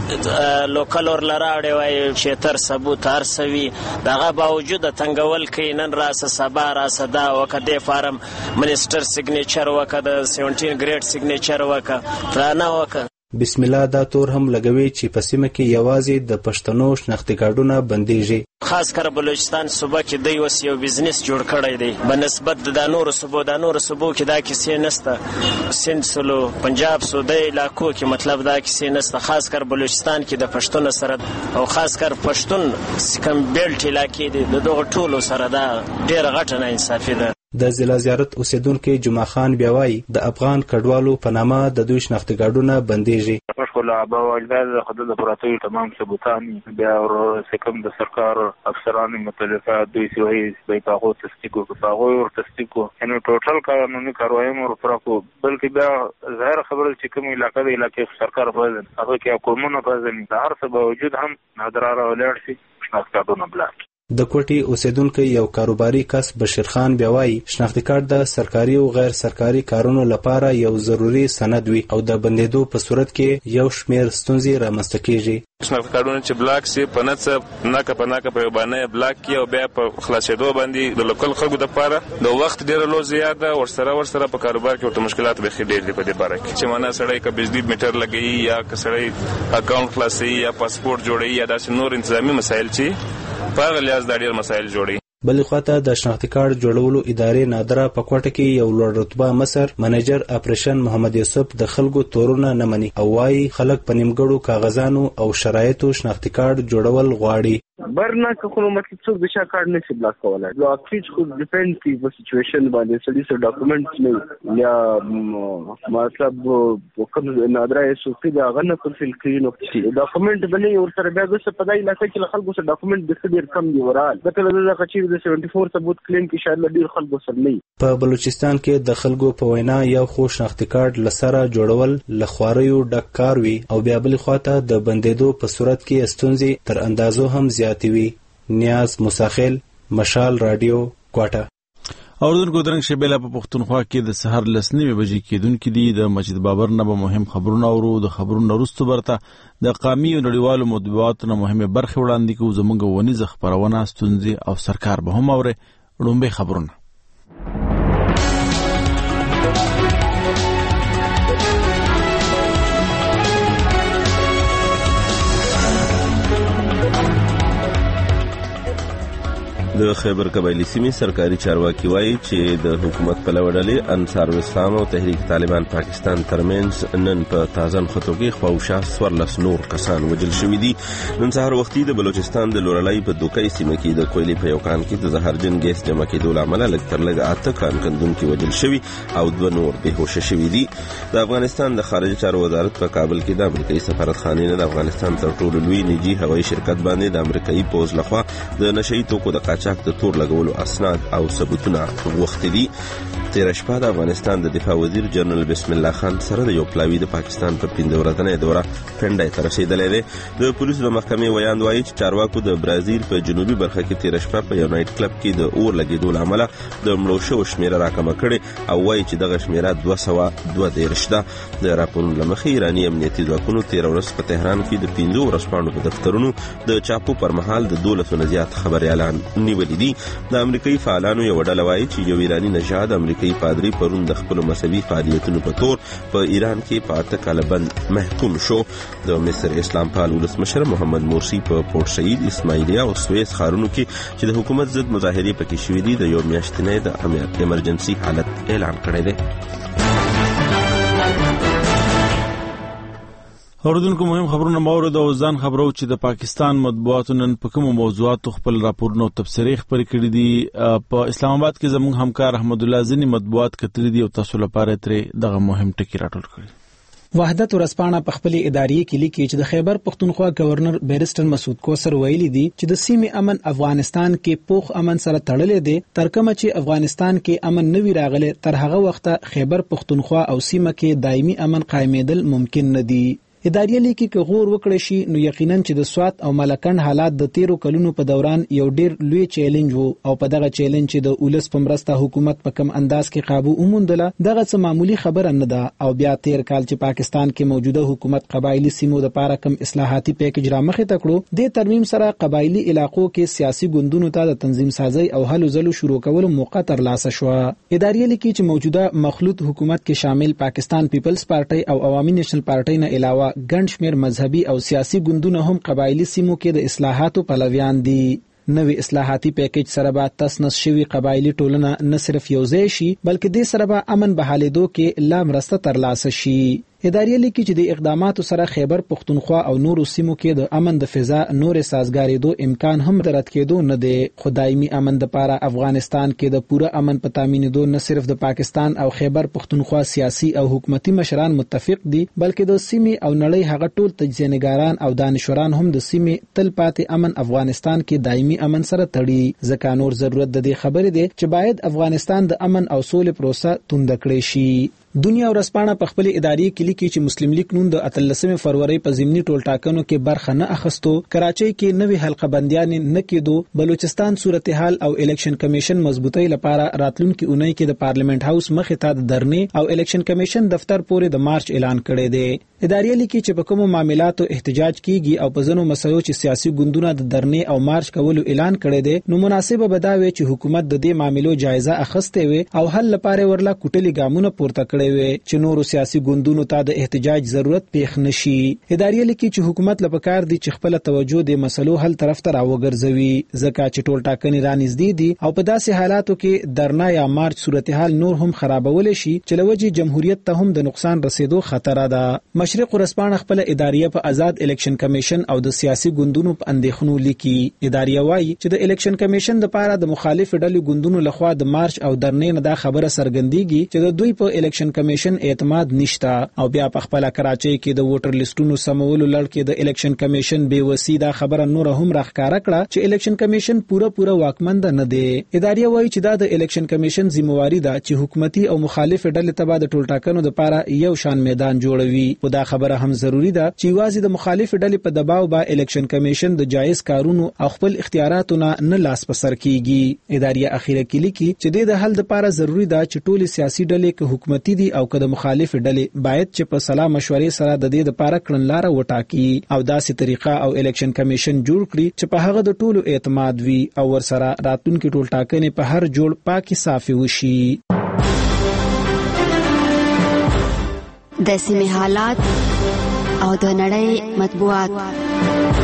لوکل اور لراړې وای شتر ثبوت ارسوي دغه باوجود تنګول کې نن راسه سبا راسه دا وکړه فارم منیسټر سیګنیچر وکړه 17 ګریډ سیګنیچر وکړه پرانا وکړه.
بسم الله دا تور هم لګوي چې په سیمه کې یوازې د پښتنو شناختی کارتونه بنديږي.
خاص کر بلوچستان صوبه کې د یو سیو بزنس جوړ کړی دی بنسبت د نور صوبو کې دا کیسې نسته. سند سلو پنجاب سودای علاقو کې مطلب دا کیسې نسته. خاص کر بلوچستان کې د پښتون سره او خاص کر پښتون کم بیلټ علاقې دي د دغه ټولو سره دا ډېر غټه نه انصافي ده.
د ضلع زیارت اوسیدونکو جمعه خان بیاوي د افغان کډوالو په نامه د دوی شناختی کارتونه بنديږي.
مشغول ابا والد خدای پراتی تمام ثبوتان بیا ور سکم د سرکار افسران متعلقه دوی سوي به تاغو تصدیق او تصدیق ان ټوټل قانوني کاروایی مور پرکو بلکې بیا ظاهر خبره چې کوم علاقې سرکار په هغه کې حکومت په ځین د هر څه باوجود هم نادراره ولر شي شناختی کارتونه بلاک.
د کوټي اوسیدونکو یو کاروباري کس بشیر خان بیاوي شناختی کارت د سرکاري او غیر سرکاري کارونو لپاره یو ضروری سند وي او د بندیدو په صورت کې یو شمېر ستونزې رامنځته کیږي.
شناختی کارتونه چې بلاک سي په نڅ نه په باندې بلاک کې او بیا په خلاصېدو باندې د لوکل خلکو لپاره د وخت ډیر لو زیاده ورسره په کاروبار کې ورته مشکلات به خېډې دي په دې باره کې چې معنا سړی ک بجلی میټر لګي یا ک سړی اکاونټ خلاصي یا پاسپورت جوړي یا داسې نور انتظامی مسایل چې په غلیاز د ډیر مسایل جوړي.
بلې خواته د شناختی کارت جوړولو ادارې نادره په کوټه کې یو لوړ رتبه مصر منیجر اپریشن محمد یوسف د خلکو تورونه نه مني او وايي خلک په نیمګړو کاغذانو او شرایطو شناختی کارت جوړول غواړي.
برنا که خو مطلب څوک د شا کارت نشي بلاک کولای بلاکیج خو ډیپند کی په سچويشن باندې سړي سره ډاکومنټس نه یا مطلب کوم نادره سوفي دا غنه فل کړي نو ډاکومنټ بلې ور سره بیا د څه پدای لکه چې خلکو سره ډاکومنټ د ډیر کم دی ورال د کله د قچیر د 74 ثبوت کلیم کې شاید ډیر خلکو سره نه
په بلوچستان کې د خلکو په وینا یو خو شناختی کارت لسره جوړول لخواریو ډک کار وی او بیا بل خواته د بندیدو په صورت کې استونزي تر اندازو هم زیاتې وي. نیاز مساخل، مشال رادیو، کوټه.
اوردونکو درنګ شبيله په پښتونخوا کې د سحر لسنیمه بجې کېدونکې دي د مسجد بابر نه به مهم خبرونه اورو. د خبرونو وروسته برته د قامي او نړیوالو مطبوعاتو مهمه برخه وړاندې کوو. زموږ ونیزه خبرونه ستونزي او سرکار به هم اوري. لومبه خبرونه
د خیبر قبایلی سیمې سرکاري چارواکي وایي چې د حکومت په لورډلې انصار الاسلام او تحریک طالبان پاکستان ترمنځ نن په تازه خطو کې خواوشا 14 نور کسان وژل شوي دي. نن سهار وختي د بلوچستان د لورلای په دوکۍ سیمه کې د کویلې په یو کان کې د زهرجن ګیس جمع کېدو له امله لږ تر لږه 8 کان کندونکي وژل شوي او 2 نور بهوشه شوي دي. د افغانستان د خارجه چارو وزارت په کابل کې د امریکایي سفارتخانې نه د افغانستان تر ټولو لوی نجی هوایي شرکت باندې د امریکایي پوز لخوا د نشئی توکو د قاچاق د تور لګولو اسناد او ثبوتونه غوښتي دي. تیر شپه د افغانستان د دفاع وزیر جنرال بسم الله خان سره د یو پلاوی د پاکستان په 15 ورځنۍ دوره پنډای ته رسیدلې ده. د پولیسو د محکمې ویاند وایي چې چارواکو د برازیل په جنوبي برخه کې تیر شپه په یو نایټ کلب کې د اور لګیدو له امله د مړو شوو شمیره راکمه کړې او وایي چې دغه شمیره 222 ده. د راپورونو له مخې ایراني امنیتي ځواکونو تیر ورځ په تهران کې د 15 ورځپاڼو په دفترونو د چاپو پر مهال د 12 نه زیات خبريالان نیولې دي. د امریکایي فعالانو یو ډله وایي چې یو ایرانی نژاد امریکایي پادری پرون د خپل مذهبي فعالیتونو په تور په ایران کې په 8 کاله بند محکوم شو. د مصر اسلام پال ولسمشر محمد مرسی په پورت سعید، اسماعیلیا او سویس ښارونو کې چې د حکومت ضد مظاهرې پکې شوې دي د یو میاشتنۍ د ایمرجنسي حالت اعلان کړی دی.
اوردونکو مهم خبرونه مورد او ځان خبرو چې د پاکستان مطبوعاتو نن په کوم موضوعاتو خپل راپورونه او تبصرې خپرې کړي دي. په اسلام آباد کې زموږ همکار احمد الله زنی مطبوعات کتري دي او تاسو لپاره ترې دغه مهم ټکی راټول کړي.
وحدت ورځپاڼه په خپل اداري کې لیکي چې د خیبر پښتونخوا گورنر بیرسټر مسعود کوثر ویلي دي چې د سیمې امن افغانستان کې پوخ امن سره تړلې دي. تر کومه چې افغانستان کې امن نوي راغله تر هغه وخته خیبر پښتونخوا او سیمه کې دایمي امن قائمېدل ممکن نه دي. اداري لیکي که غور وکړي شي نو یقینا چې د سوات او ملکند حالات د 13 کلونو په دوران یو ډیر لوی چیلنج وو او په دغه چیلنج چې د اولس په مرسته حکومت په کم انداز کې قابو وموندله دغه څه معمولی خبره نه ده. او بیا تیر کال چې پاکستان کې موجوده حکومت قبایلی سیمو د لپاره کم اصلاحاتي پیکج را مخې ته کړو. د ترمیم سره قبایلی علاقو کې سیاسي ګوندونو ته د تنظیم سازي او هلو ځلو شروع کولو موقع ترلاسه شو. اداري لیکي چې موجوده مخلوط حکومت کې شامل پاکستان پیپلز پارټي او عوامي نېشنل پارټي نه علاوه ګڼ شمېر مذهبي او سیاسي ګوندونه هم قبایلی سیمو کې د اصلاحاتو پلویان دي. نوې اصلاحاتي پیکج سره به تسنس شوی قبایلی ټولنه نه صرف یوځای شي بلکې د سره به امن بحالېدو کې لا مرسته ترلاسه شي. اداري لیکي چې د اقداماتو سره خیبر پښتونخوا او نورو سیمو کې د امن د فضا نور سازګاریدو امکان هم درت کېدو نه دی. خدایمي امن د لپاره افغانستان کې د پوره امن په تامینېدو نه صرف د پاکستان او خیبر پښتونخوا سیاسي او حکومتي مشران متفق دي بلکې د سیمې او نړۍ هغه ټول تجزیه‌نګاران او دانشوران هم د سیمې تل پاتې امن افغانستان کې دایمي امن سره تړي. ځکه نور ضرورت د دې خبرې دی چې باید افغانستان د امن او سولې پروسه توند کړي شي. دنیا ورځپاڼه په خپل اداري کې لیکي چې مسلم لیگ نون د 13 فروری په ضمني ټولټاکنو کې برخه نه اخستو. کراچۍ کې نوې حلقه بندیان نه کېدو. بلوچستان صورتحال او الیکشن کمیشن مضبوطی لپاره راتلونکي اونۍ کې د پارلیمنت هاوس مخې ته د درنې او الیکشن کمیشن دفتر پورې د مارچ اعلان کړی دی. اداري لیکي چې په کومو معاملاتو احتجاج کیږي او په ځینو مسایلو چې سیاسي ګوندونه د درنې او مارچ کولو اعلان کړی دی نو مناسبه بداوي چې حکومت د دې معاملو جایزه اخیسته وي او حل لپاره ورلا کوټلي ګامونه پورته کړي کړی وي چې نورو سیاسي ګوندونو ته د احتجاج ضرورت پیښ نشي. ادارې لیکي چې حکومت لپاره دي چې خپل توجه د مسلو حل طرف ته راوګرځوي ځکه چې ټول ټاکنې رانږدې دي او په داسې حالاتو کې درنا یا مارچ صورتحال نور هم خرابول شي چې لوجه جمهوریت ته هم د نقصان رسیدو خطر ده. مشرق ورځپاڼه خپل ادارې په آزاد الیکشن کمیشن او د سیاسي ګوندونو په اندېښنو لیکي. ادارې وايي چې د الیکشن کمیشن لپاره د مخالف ډلې ګوندونو لخوا د مارچ او درنې نه دا خبره څرګندېږي چې د دوی په الیکشن کمیشن اعتماد نشته او بیا په خپل کراچۍ کې د ووټر لیستونو سمولو لړ کې د الیکشن کمیشن بے وسی دا خبره نور هم راښکاره کړه چې الیکشن کمیشن پوره واکمند نه دی. ادارې وايي چې دا د الیکشن کمیشن ذمہواری ده چې حکومتي او مخالف ډلې ته د ټول ټاکنو لپاره یو شان میدان جوړوي. او دا خبره هم ضروری ده چې یوازې د مخالف ډلې په دباو با الیکشن کمیشن د جایز کارونو او خپل اختیاراتو نه لاس په سر کیږي. ادارې اخیره کې لیکي چې د حل لپاره ضروری ده چې ټول سیاسي ډلې که حکومتي دي او که د مخالف ډلې باید چې په سلا مشورې سره د دې لپاره کړنلاره وټاکي او داسې طریقه او الیکشن کمیشن جوړ کړي چې په هغه د ټولو اعتماد وي او ورسره راتلونکي ټول ټاکنې په هر جوړ پاکي صافي وشي.
د سیمې حالات او د نړۍ مطبوعات.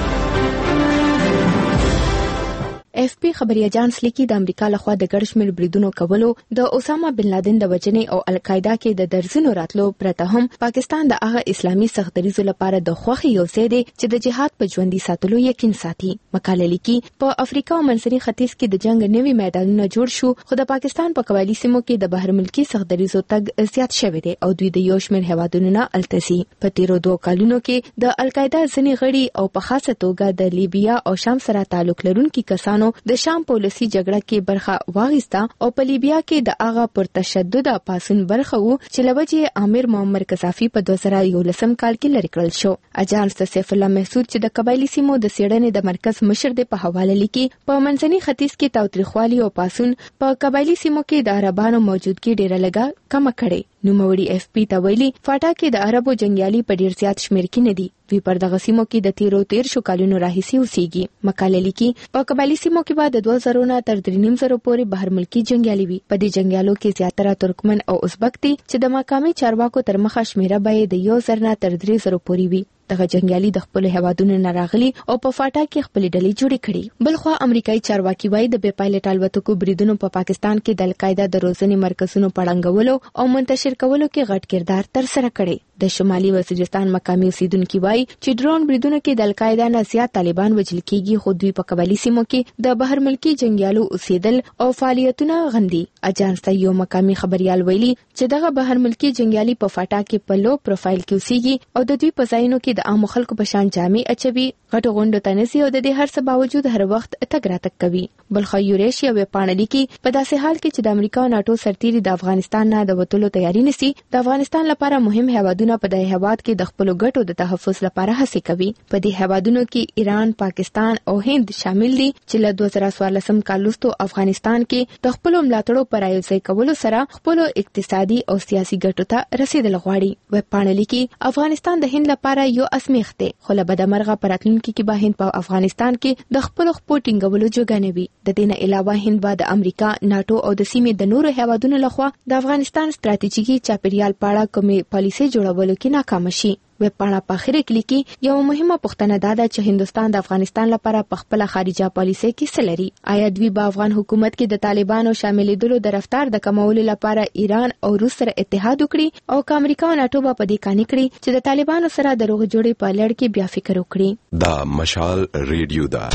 اف پی خبري اجانس لیکي د امریکا لخوا د ګډ شمېر بریدونو کولو د اسامه بن لادن د وجنې او القاعده کې د درزونو راتلو پرته هم پاکستان د هغه اسلامي سختدریزو لپاره د خوخي یو ځای دی چې د جهاد په ژوندۍ ساتلو یقین ساتي. مقاله لیکي په افریقا او منځني ختیځ کې د جنگ نوي میدانونه جوړ شو خو د پاکستان په قبایلی سیمو کې د بهر ملکی سختدریزو تګ زیات شوی دی او دوی د یو شمېر هوادونو نه التزي. په تیرو 2 کالونو کې د القاعده ځنی غړي او په خاصه توګه د لیبیا او شام سره تعلق لرونکي کسانو د شام پولیسي جګړه کې برخه واغستا او په لیبیا کې د هغه پر تشدد پاسون برخه وو چې لوجه عامر معمر قذافي په 2011 کال کې لری کړل شو. اجانس سیف الله محسود چې د قبایلی سیمو د سیړنې د مرکز مشر د په حواله لیکي په منځني ختیځ کې تاوتریخوالي او پاسون په قبایلی سیمو کې د عربانو موجودګي ډیره لګه کم کړي. نوموړي اف پی ته ویلي فاټا کې د عربو جنگیالي په ډیر زیات شمیر کې نه دي. وی پر دغه سیمو کې د 13 کالونو راهیسي اوسېږي. مقاله لیکي په قبایلی سیمو کې بعد 2000 نه تر 3.5 پورې بهر ملکی جنگیالي وي. په دې جنگیالو کې زیاتره ترکمن او ازبک دي چې د مقامي چارواکو تر مخه شمیره به د 1000 نه تر 3000 پورې وي. دغه جنگیالي د خپل هوادونو نه راغلي او په فاټا کې خپل ډلې جوړې کړي. بلخوا امریکایي چارواکي وایي د بې پایلټ الوتکو بریدونو په پاکستان کې د القاعده د روزنې مرکزونو پړنګولو او منتشر کولو کې غټ کردار تر سره کړي. د شمالي وزیرستان مقامي اوسیدونکو وایي چې ډرون بریدونو کې د القاعده نه زیات طالبان وژل کیږي خو دوی په قبایلی سیمو کې د بهر ملکی جنگیالو اوسیدل او فعالیتونه غندي. اجانس ته یو مقامي خبريال ویلي چې دغه بهر ملکی جنگیالي په فاټا کې په لو پروفایل کې اوسېږي او د دوی په ځایونو کې د عام خلکو په شان جامې اچوي غټو غونډو ته نسی او د دې هر څه باوجود هر وخت تګ راتګ کوي. بلخا یوریشیا وپاڼه لیکي په داسې حال کې چې د امریکا او ناتو سرتیري د افغانستان نه د وټولو تیاری نسی د افغانستان لپاره مهم هوادونه په دغه هواد کې د خپل ګټو د تحفظ لپاره هڅه کوي. په دې هوادونو کې ایران، پاکستان او هند شامل دي چې له 2014 کال وروسته افغانستان کې د خپل ملاتړو پر ایځای کولو سره خپل اقتصادي او سیاسي ګټو ته رسیدل غواړي. وپاڼه لیکي افغانستان د هند لپاره یو اسمیخ دی خو له بدمرغه پراتلونکو کې به هند په افغانستان کې د خپل خپل ټینګولو جوګانوي. د دې نه علاوه هند به د امریکا، ناتو او د سیمې د نورو هیوادونو لخوا د افغانستان ستراتیژیکي چاپیریال پاړه کومې پالیسي جوړولو کې ناکام شي. وپاڼه په اخر کې لیکي یو مهمه پوښتنه ده چې هندستان د افغانستان لپاره په خپل خارجه پالیسي کې څه لري. آیا دوی په افغان حکومت کې د طالبانو شاملېدلو د رفتار د کمولو لپاره ایران او روس سره اتحاد وکړي او که امریکا او ناتو په دې کانې کړي چې د طالبانو سره د روغ جوړې په لړ کې بیا فکر وکړي.
دا مشال ریډیو ده.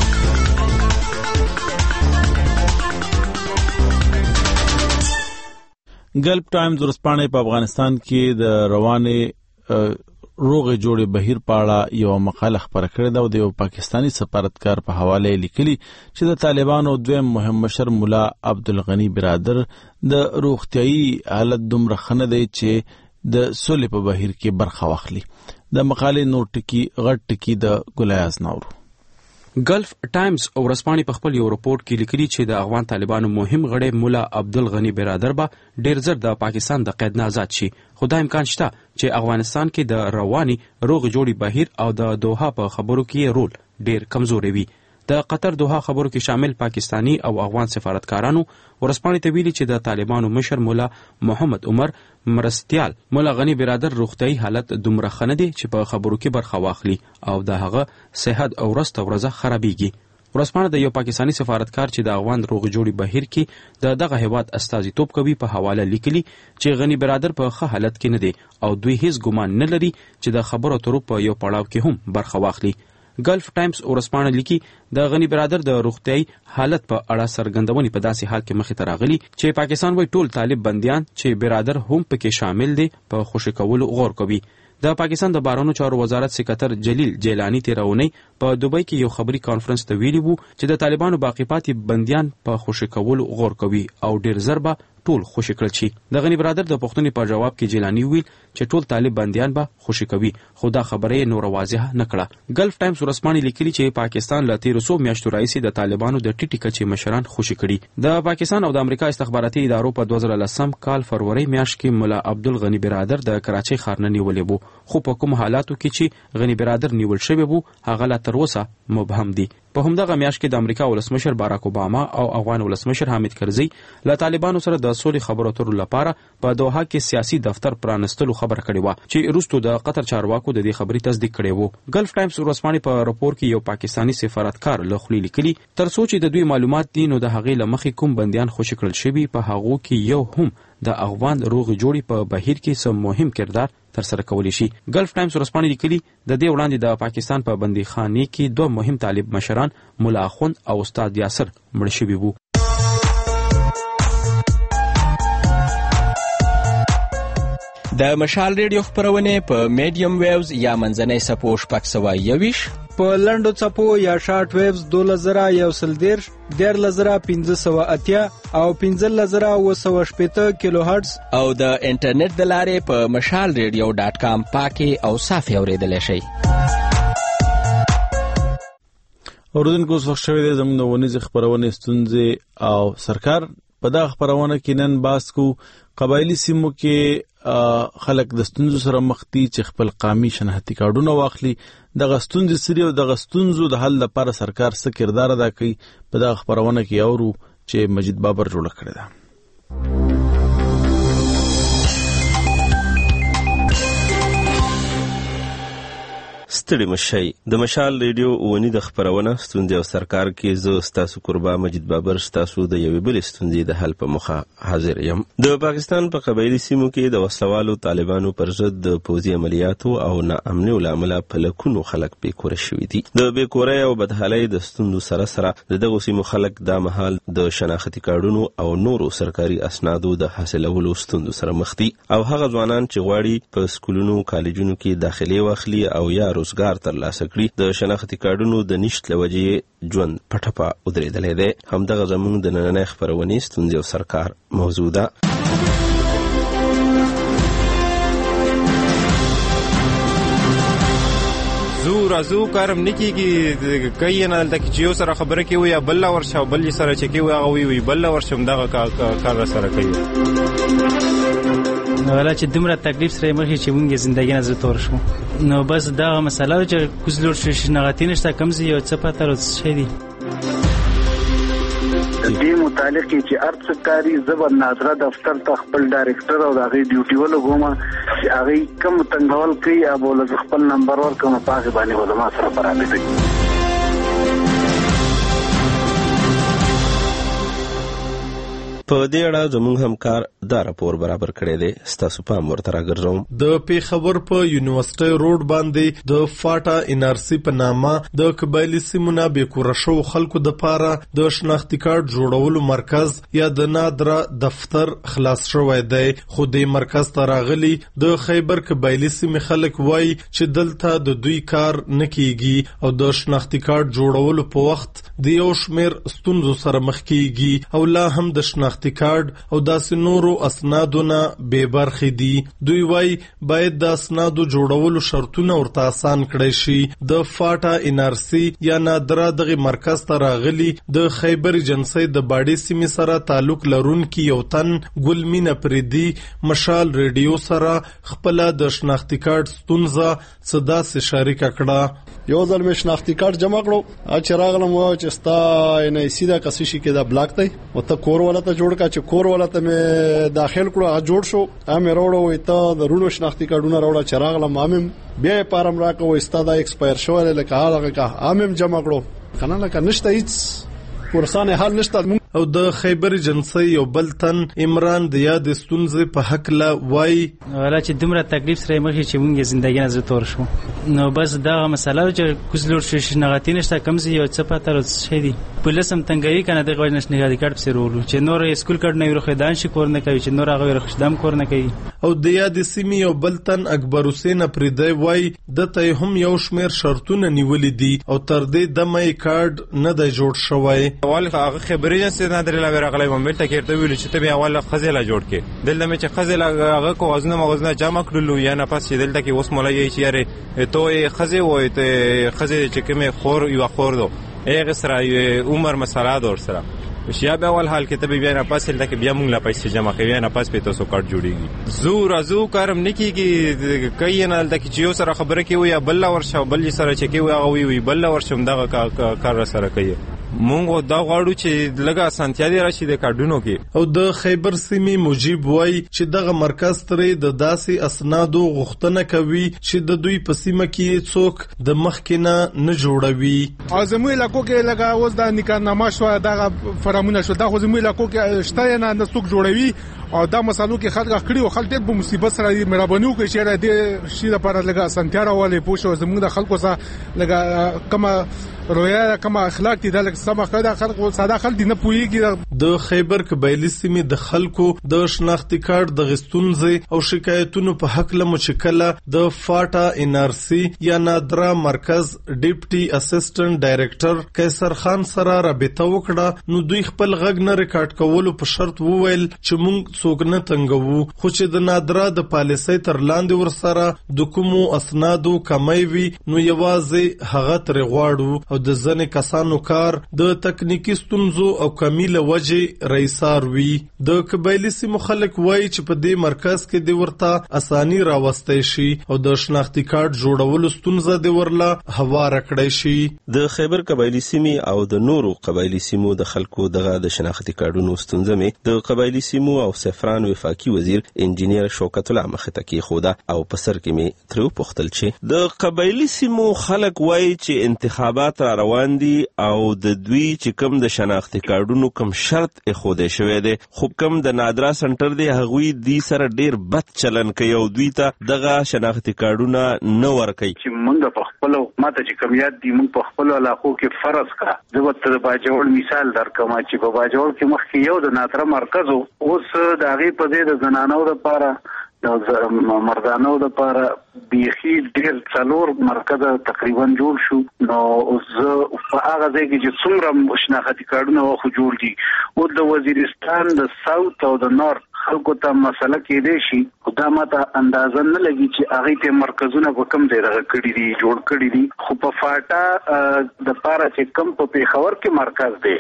ګلف ټایمز ورځپاڼه په افغانستان کې د روانې روغې جوړې بهیر په اړه یو مقاله خپره کړې ده او د یو پاکستانی سفارتکار په حواله لیکلي چې د طالبانو دویم مهم مشر مولا عبدالغنی برادر د روغتیايي حالت دومره ښه نه دی چې د سولې په بهیر کې برخه واخلي. د مقالې نور ټکي غټ ټکي د ګلایاز ناورو.
ګلف ټایمز ورځپاڼې په خپل یو رپورټ کې لیکلي چې د افغان طالبانو مهم غړی مولا عبدالغنی برادر به ډیر زر د پاکستان د قید نه آزاد شي خو دا امکان شته چې افغانستان کې د رواني روغ جوړي بهیر او د دوحه په خبرو کې رول ډیر کمزوري وي. د قطر دوحه خبرو کې شامل پاکستانی او افغان سفارتکارانو ورسپانې ته ویلي چې د طالبانو مشر مولا محمد عمر مرستیال مولا غنی برادر روغتیايي حالت دومره ښه نه دی چې په خبرو کې برخه واخلي او د هغه صحت او ورځ ورځه خرابېږي. ورسپانه د یو پاکستانی سفارتکار چې د افغان روغ جوړي بهیر کې د دغه هیواد استازیتوب کوي په حواله لیکلي چې غنی برادر په ښه حالت کې نه دی او دوی هیڅ ګمان نه لري چې د خبرو اترو په یو پړاو کې هم برخه واخلي. ګلف ټایمز ورسپانه لیکي د غنی برادر د روغتیايي حالت په اړه څرګندونې په داسې حال کې مخې ته راغلي چې پاکستان وایي ټول طالب بندیان چې برادر هم پکې شامل دي په خوشي کولو غور کوي. د پاکستان د بهرنیو چارو وزارت سکرټر جلیل جیلانی تیرونی په دوبۍ کې یو خبري کانفرنس ته ویلي وو چې د طالبانو باقی پاتې بندیان په خوشي کولو غور کوي او ډیر ضربه ټول خوشي کړل شي. د غنی برادر د پښتنې په جواب کې جیلانی ویل چې ټول طالب بندیان به خوشي کوي خو دا خبره نور واضح نه کړه. ګلف ټایمز ورسپانې لیکلي چې پاکستان له 1300 میاشتو راهیسې د طالبانو د ټیټي کچې مشران خوشي کړي. د پاکستان او د امریکا استخباراتي ادارو په 2010 کال فروری میاشت کې مولا عبدالغنی برادر د کراچۍ ښار نه نیولې وو خو په کوم حالاتو کې چې غنی برادر نیول شوی وو هغه لا تر اوسه مبهم دي. په همدغه میاشت کې د امریکا ولسمشر باراک اوباما او افغان ولسمشر حامد کرزي له طالبانو سره د سولې خبرو اترو لپاره په دوحه کې سیاسي دفتر پرانستلو خبر کړی و چې وروسته د قطر چارواکو د دې خبرې تصدیق کړی وو. ګلف ټایمز ورسپانې په راپور کې یو پاکستانی سفارتکار له خولې لیکلي تر څو چې د دوی معلومات دي نو د هغې له مخې کوم بندیان خوشي کړل شوي په هغو کې یو هم د افغان روغ جوړي په بهیر کې سم مهم کردار تر سره کولی شي. ګلف ټایمز ورسپانې لیکلي د دې وړاندې د پاکستان په بندیخانه کې دوه مهم طالب مشران مولا اخوند او استاد یاسر مړ شوي وو.
د مشال ریډیو خبرونه په میډیم ویوز یا منځنۍ سپو شپږ سوه یویش
په لنډو څپو یا شارټ ویوز 2010 13580 او 15780 کیلو هرتز
او د انټرنیټ د لارې په mashalradio.com پاکي او صافي اوریدلای شئ.
اوریدونکو وخت شوی دی زموږ د ونیز خبرونه ستونزې او سرکار په دغه خبرونه کې نن باس کو قبایلی سیمو کې خلک د ستونزو سره مخ دي چې خپل قومي شناختی کارډونه واخلي. دغه ستونزې سری او دغه ستونزو د حل لپاره سرکار څه کردار ادا کوي په دغه خبرونه کې اورو چې مجید بابر جوړ کړی دی.
ستړي مشي د مشال ریډیو ونی د خبرونه ستوندې او سرکار کې زه ستاسو قربا مجید بابر ستاسو د یوې بل ستوندې د حل په مخه حاضر یم. د پاکستان په قبایلی سیمو کې د وسلوالو طالبانو پر ضد د پوځي عملیاتو او ناامنۍ لامل په لکونو خلک بیکوره شوي دي. د بیکورۍ او بدحالۍ د ستوندو سره سره د دغو سیمو خلک دا مهال د شناختی کارډونو او نورو سرکاري اسنادو د حاصلولو ستوندو سره مخ دي او هغه ځوانان چې غواړي په سکولونو کالجونو کې داخلي واخلي او یا روزګار ترلاسه کړي د شناختی کارډونو د نشت لوجې ژوند پټپا ودرېدلی دی. همدغه زموږ د نننۍ خپرونې ستونزې او سرکار موضوع ده.
راځو کارم نکېږي کوي نه دلته چې یو سره خبره کوي یا بل ورشه او بل سره چې کوي هغه وي بل ورشم دغه کار سره کوي.
نو ولا چې دومره تکلیف سره مخې چې مونږ زندګي نه زتور شو نو بس دا مسله چې کوزلور شي نغتی نشته کمزې یو څه پته راځي دی
دې متعلق چې ارڅ کاری زبر ناظره دفتر ته خپل ډایرکټر او هغه ډیوټي ولګوم چې هغه کوم تنګول کوي او له خپل نمبر ورکوم په باندې ولا ما سره برابر
په دې اړه زموږ همکار دا راپور برابر کړی دی. ستاسو پام ورته راګرځوم.
د پیښور په یونیورسيټي روډ باندې د فاټا انارسي په نامه د قبایلی سیمونه بیکوره شو خلکو د پاره د شناختی کارت جوړولو مرکز یا د نادره دفتر خلاص شوی دی. خو د مرکز ته راغلي د خیبر قبایلی سیمې خلک وایي چې دلته د دوی کار نه کیږي او د شناختی کارت جوړولو په وخت د یو شمیر ستونزو سره مخ کیږي او لا هم د شناختی شناختی کارت او داسې نورو اسنادو نه بې برخې دي. دوی وایي باید د اسنادو جوړولو شرطونه ورته آسان کړی شي. د فاټا NRC یا نادره دغه مرکز ته راغلي د خیبر ایجنسی د باډي سیمې سره تعلق لرونکي یو تن ګل مینه پریدي مشال ریډیو سره خپل د شناختی کارت ستونزه صدا سره شریک کړه.
یو ځل مې شناختی کارت جمع کړو چې راغلم چې ستا NIC دا کسي شي کې دا بلاک دی او ته کور ولته جوړ کا چې کور ولته مې داخل کړو هغه جوړ شو امه وروړو ته د رونو شناختی کارتونه وروړه چې راغلم امم بیا پارم راکو ستا دا ایکسپایر شو لکه هغه کا امم جمع کړو کنه لکه نشته هیڅ ورسانه حل نشته.
او د خیبر ایجنسی یو بل تن عمران د یاد ستونزې په حق لا وای
ولا چې دومره تکلیف سره مخې چې مونږ زندګی نه زتور شو نو بس دا مسله چې کوزلور شي نغاتین نشته کمزې یو څه پاتره شي دي پولیسم تنګوي کنه دغه وجه نشنه غادي کارت سره ورو چې نور اسکول کارت نه ورخدان شي کور نه کوي چې نور هغه ورخدام کور نه کوي.
او د یاد سیمې یو بل تن اکبر حسین پریدای وای د ته هم یو شمیر شرطونه نیولې دي او تر دې دمه کارت نه دی جوړ شوی.
اول هغه خبرې چې نه درې لا راغلی موبایل ته کېرته ویل چې ته بیا اول خزله جوړ کې دلته مې چې خزله هغه کو وزنه جمع کړلو یا نه پس چې دلته کې اوس مولای چې یاره ته خزه وای ته خزه چې کومه خور یو خور دو هغه سره عمر مساله دور سره شیا به اول حال کې ته بیا نه پس دلته کې بیا مونږ لا پیسې جمع کوي نه پس په تاسو کارت جوړیږي. زور ازو کارم نکیږي کای نه دلته کې یو سره خبره کوي یا بل ورشه بل سره چې کوي هغه وی بل ورشم دغه کار سره کوي. مونږ دا غواړو چې لږه اسانتیا دي راشي د کارډونو کې.
او د خیبر سیمې مجيب وای چې دغه مرکز ترې د داسې اسنادو غوښتنه کوي چې د دوی په سیمه کې څوک د مخکینه نه جوړوي.
ازموي لکو کې لګا اوس د نکاح شو دغه فرامونه شو دا خو زموي لکو کې شته نه څوک جوړوي او دا مسالو کې خلک کړي او خلک په مصیبت سره مهرباني کوي چې د شي لپاره لګا اسانتیا راولي پوښو زموږ د خلکو سره لګا کما رویا کما اخلاق دي د سم خدای خلک ساده خلک دي نه پويږي.
د خیبر قبایلی سیمې د خلکو د شناختی کارت د غستونځ او شکایتونو په حق له مشکله د فاټا NRC یا نادرا مرکز ډیپټي اسسټنټ ډایریکټر قیصر خان سره رابطه وکړه نو دوی خپل غږ نه ریکارډ کولو په شرط وویل چې مونږ څوک نه تنګوو خو چې د نادرا د پالیسۍ تر لاندې ورسره د کومو اسنادو کمی وي نو یوازې هغه تر غواړو او د ځنې کسانو کار د تکنیکی ستونزو او کمی له وجې رئیسار وي. د قبایلی سیمو خلک وایي چې په دې مرکز کې د ورته اسانی راوستي شي او د شناختی کارت جوړولو ستونزه د ورله هواره کړی شي.
د خیبر قبایلی سیمې او د نورو قبایلی سیمو د خلکو دغه د شناختی کارتونو ستونزه مې د قبایلی سیمو او سفران وفاقي وزیر انجینیر شوکت الله مخته کې خوده او په سر کې مې ترو پختل چې د قبایلی سیمو خلک وایي چې انتخابات روان دي او د دوی چې کوم د شناختی کارتونو کوم شرط خوده شوی دی خو کوم د نادرا سنټر دی هغوی دی سره ډیر بد چلن کوي او دوی ته دغه شناختی کارتونه نه ورکوي.
چې مونږ په خپل ماته چې کمیات دي مونږ په خپل علاقو کې فرض کا زبط د باجوړ مثال درکم چې په باجوړ کې مخکې یو د نادرا مرکز اوس د هغه په ځای د زنانو لپاره د مردانو لپاره بیخي ډیر څلور مرکز تقریبا جوړ شو نو اوس په هغه ځای کې چې څومره شناختی کارتونه خو جوړ دي او د وزیرستان د ساوث او د نورث خلکو ته مسله کې دی شي دا ماته اندازه نه لګي چې هغه ته مرکزونه په کم ځای راغلي دي جوړ کړي دي خو په فاټا د پاره چې کم په پیښور کې مرکز دی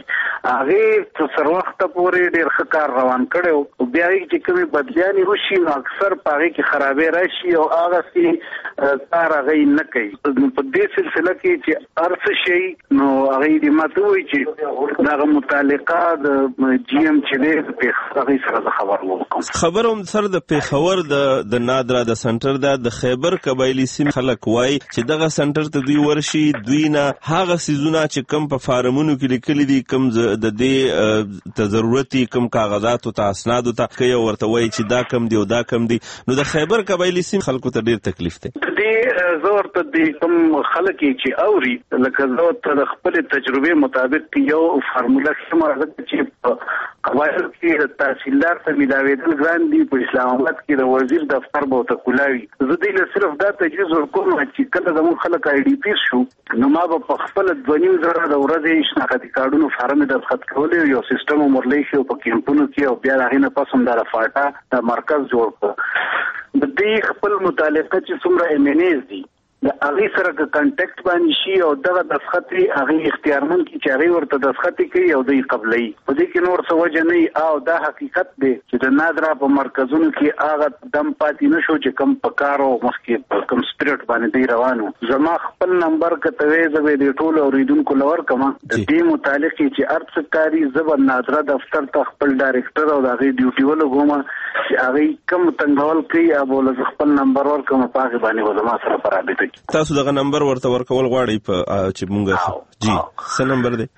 هغه تر وخت پورې ډیر ښه کار روان کړي او بیا چې کومي بدلیانې وشي نو اکثر پاره کې خرابې راشي او هغه سي کار هغه نه کوي. په دې سلسله کې چې ارث شي نو هغه دې ماته وایي چې دا متعلقه د GM چې دی په هغه سره خبر
خبروم سره د پیښور د نادرا د سنټر د خیبر قبایلی سیمې خلک وای چې دغه سنټر ته دوی ورشي دوی نه هغه سيزونه چې کم په فارمونو کې لیکلي دي کم د دې ته ضرورتي کم کاغذات او اسناد ته کوي ورته وای چې دا کم دی او دا کم دی نو د خیبر قبایلی سیمې خلکو ته ډیر تکلیف دی.
دې زور ته د کوم خلک چې اوري لکه زه ته خپل تجربه مطابق یو فارمولا کومه چې قواعد کې تحصیلدار ته ملاویدل ګران دي په اسلام آباد کې د وزیر دفتر به ته کولاوي زه دې صرف دا تجویز ورکوم چې کله زموږ خلک آی ډي پی شو نو ما به په خپل 2.5 زره د ورځې شناختی کارډونو فارم د خط کولې یو سیستم مرلې شو په کیمپونو کې او بیا هغه نه پسند د فاټا د مرکز جوړ کړ د دې خپل متعلقه چې څومره ایمنیز دي د هغه سره کانټیکټ باندې شي او دغه دسخطي هغه اختیارمن کی چې هغه ورته دسخطي کوي او د قبلي په دې کې نور څه وجه نه او دا حقیقت دی چې د نادرا په مرکزونو کې هغه دم پاتې نشو چې کم پکارو مخکې کم سپریټ باندې دی روانو زما خپل نمبر کتوي زوی د ټولو اوریدونکو لور کما د دې متعلق چې ارڅکاري زبر نادرا دفتر ته خپل ډایریکټر او هغه ډیوټي ولګوم چې هغه کم تنګول کوي او له خپل نمبر ورکوم په هغه باندې ولما سره پرابطه
تاسو دغه نمبر ورته ورکول غواړئ په چې مونږه جی څه نمبر دی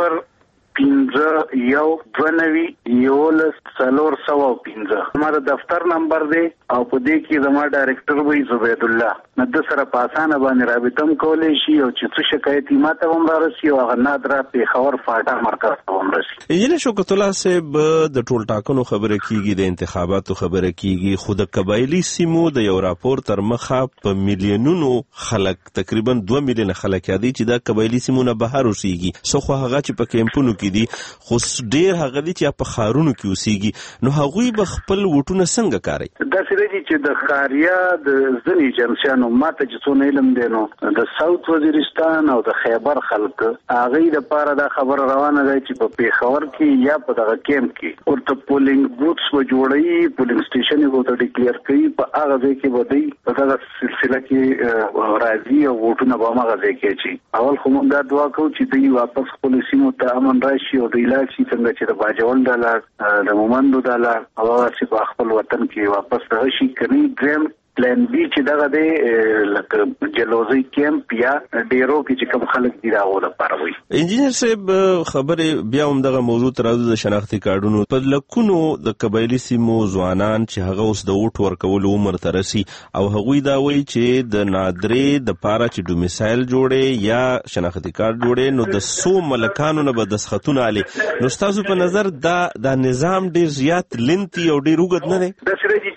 0-5-1-2-9-11-415 زما دفتر نمبر دی او په دې کې زما ډایریکټر وی زبید الله نو د سره په اسانه باندې رابطه کولای شي او چې څه شکایت ماته هم راسي او هغه نادرا په خبر فاټا مرکز ته هم راسي یله شوکت الله صاحب د ټول ټاکنو خبره کیږي د انتخاباتو خبره کیږي خو د قبایلی سیمو د یو راپور تر مخه په میلیونونو خلک تقریبا 2 میلیون خلک یادي چې د قبایلی سیمو نه بهر اوسېږي سو خو هغه چې په کیمپونو کې دي خو ډیر هغه دي چې په خارونو کې اوسېږي نو هغوی به خپل وټونه څنګه کوي
دا سړي چې د خاریا د ځنی جنسیانو ماته چې څونه علم دی نو د ساوث وزیرستان او د خیبر خلک هغه د پاره دا خبر روانه دی چې په پیښور کې یا په دغه کیمپ کې ورته پولینګ بوتس و جوړي پولینګ سټیشن یې ورته ډیکلیئر کوي په هغه ځای کې ودی په دغه سلسله کې راځي او وټونه به هغه ځای کې چی اول خو موږ دا دعا کوو چې دوی واپس خپل سیمو ته امن راشي او د علاج څنګه چې د باجوړ ډالر د مومندو ډالر او چې په خپل وطن کې واپس راشي کوي دریم پلان بی چې دغه دی لکه جلوزي کیمپ یا ډیرو کې چې کوم خلک دی راغله پاروي
انجینر صاحب خبره بیا هم دغه موضوع ترازو د شناختی کارډونو په لکونو د قبایلی سیمو ځوانان چې هغه اوس د ووټ ورکول عمر ترسي او هغوی دا وایي چې د نادرې د پاره چې ډومیسایل جوړي یا شناختی کارت جوړي نو د سو ملکانو نه به دسخطونه علي نو تاسو په نظر دا نظام ډیر زیات لنتی او ډیر وګد نه دی
د سړي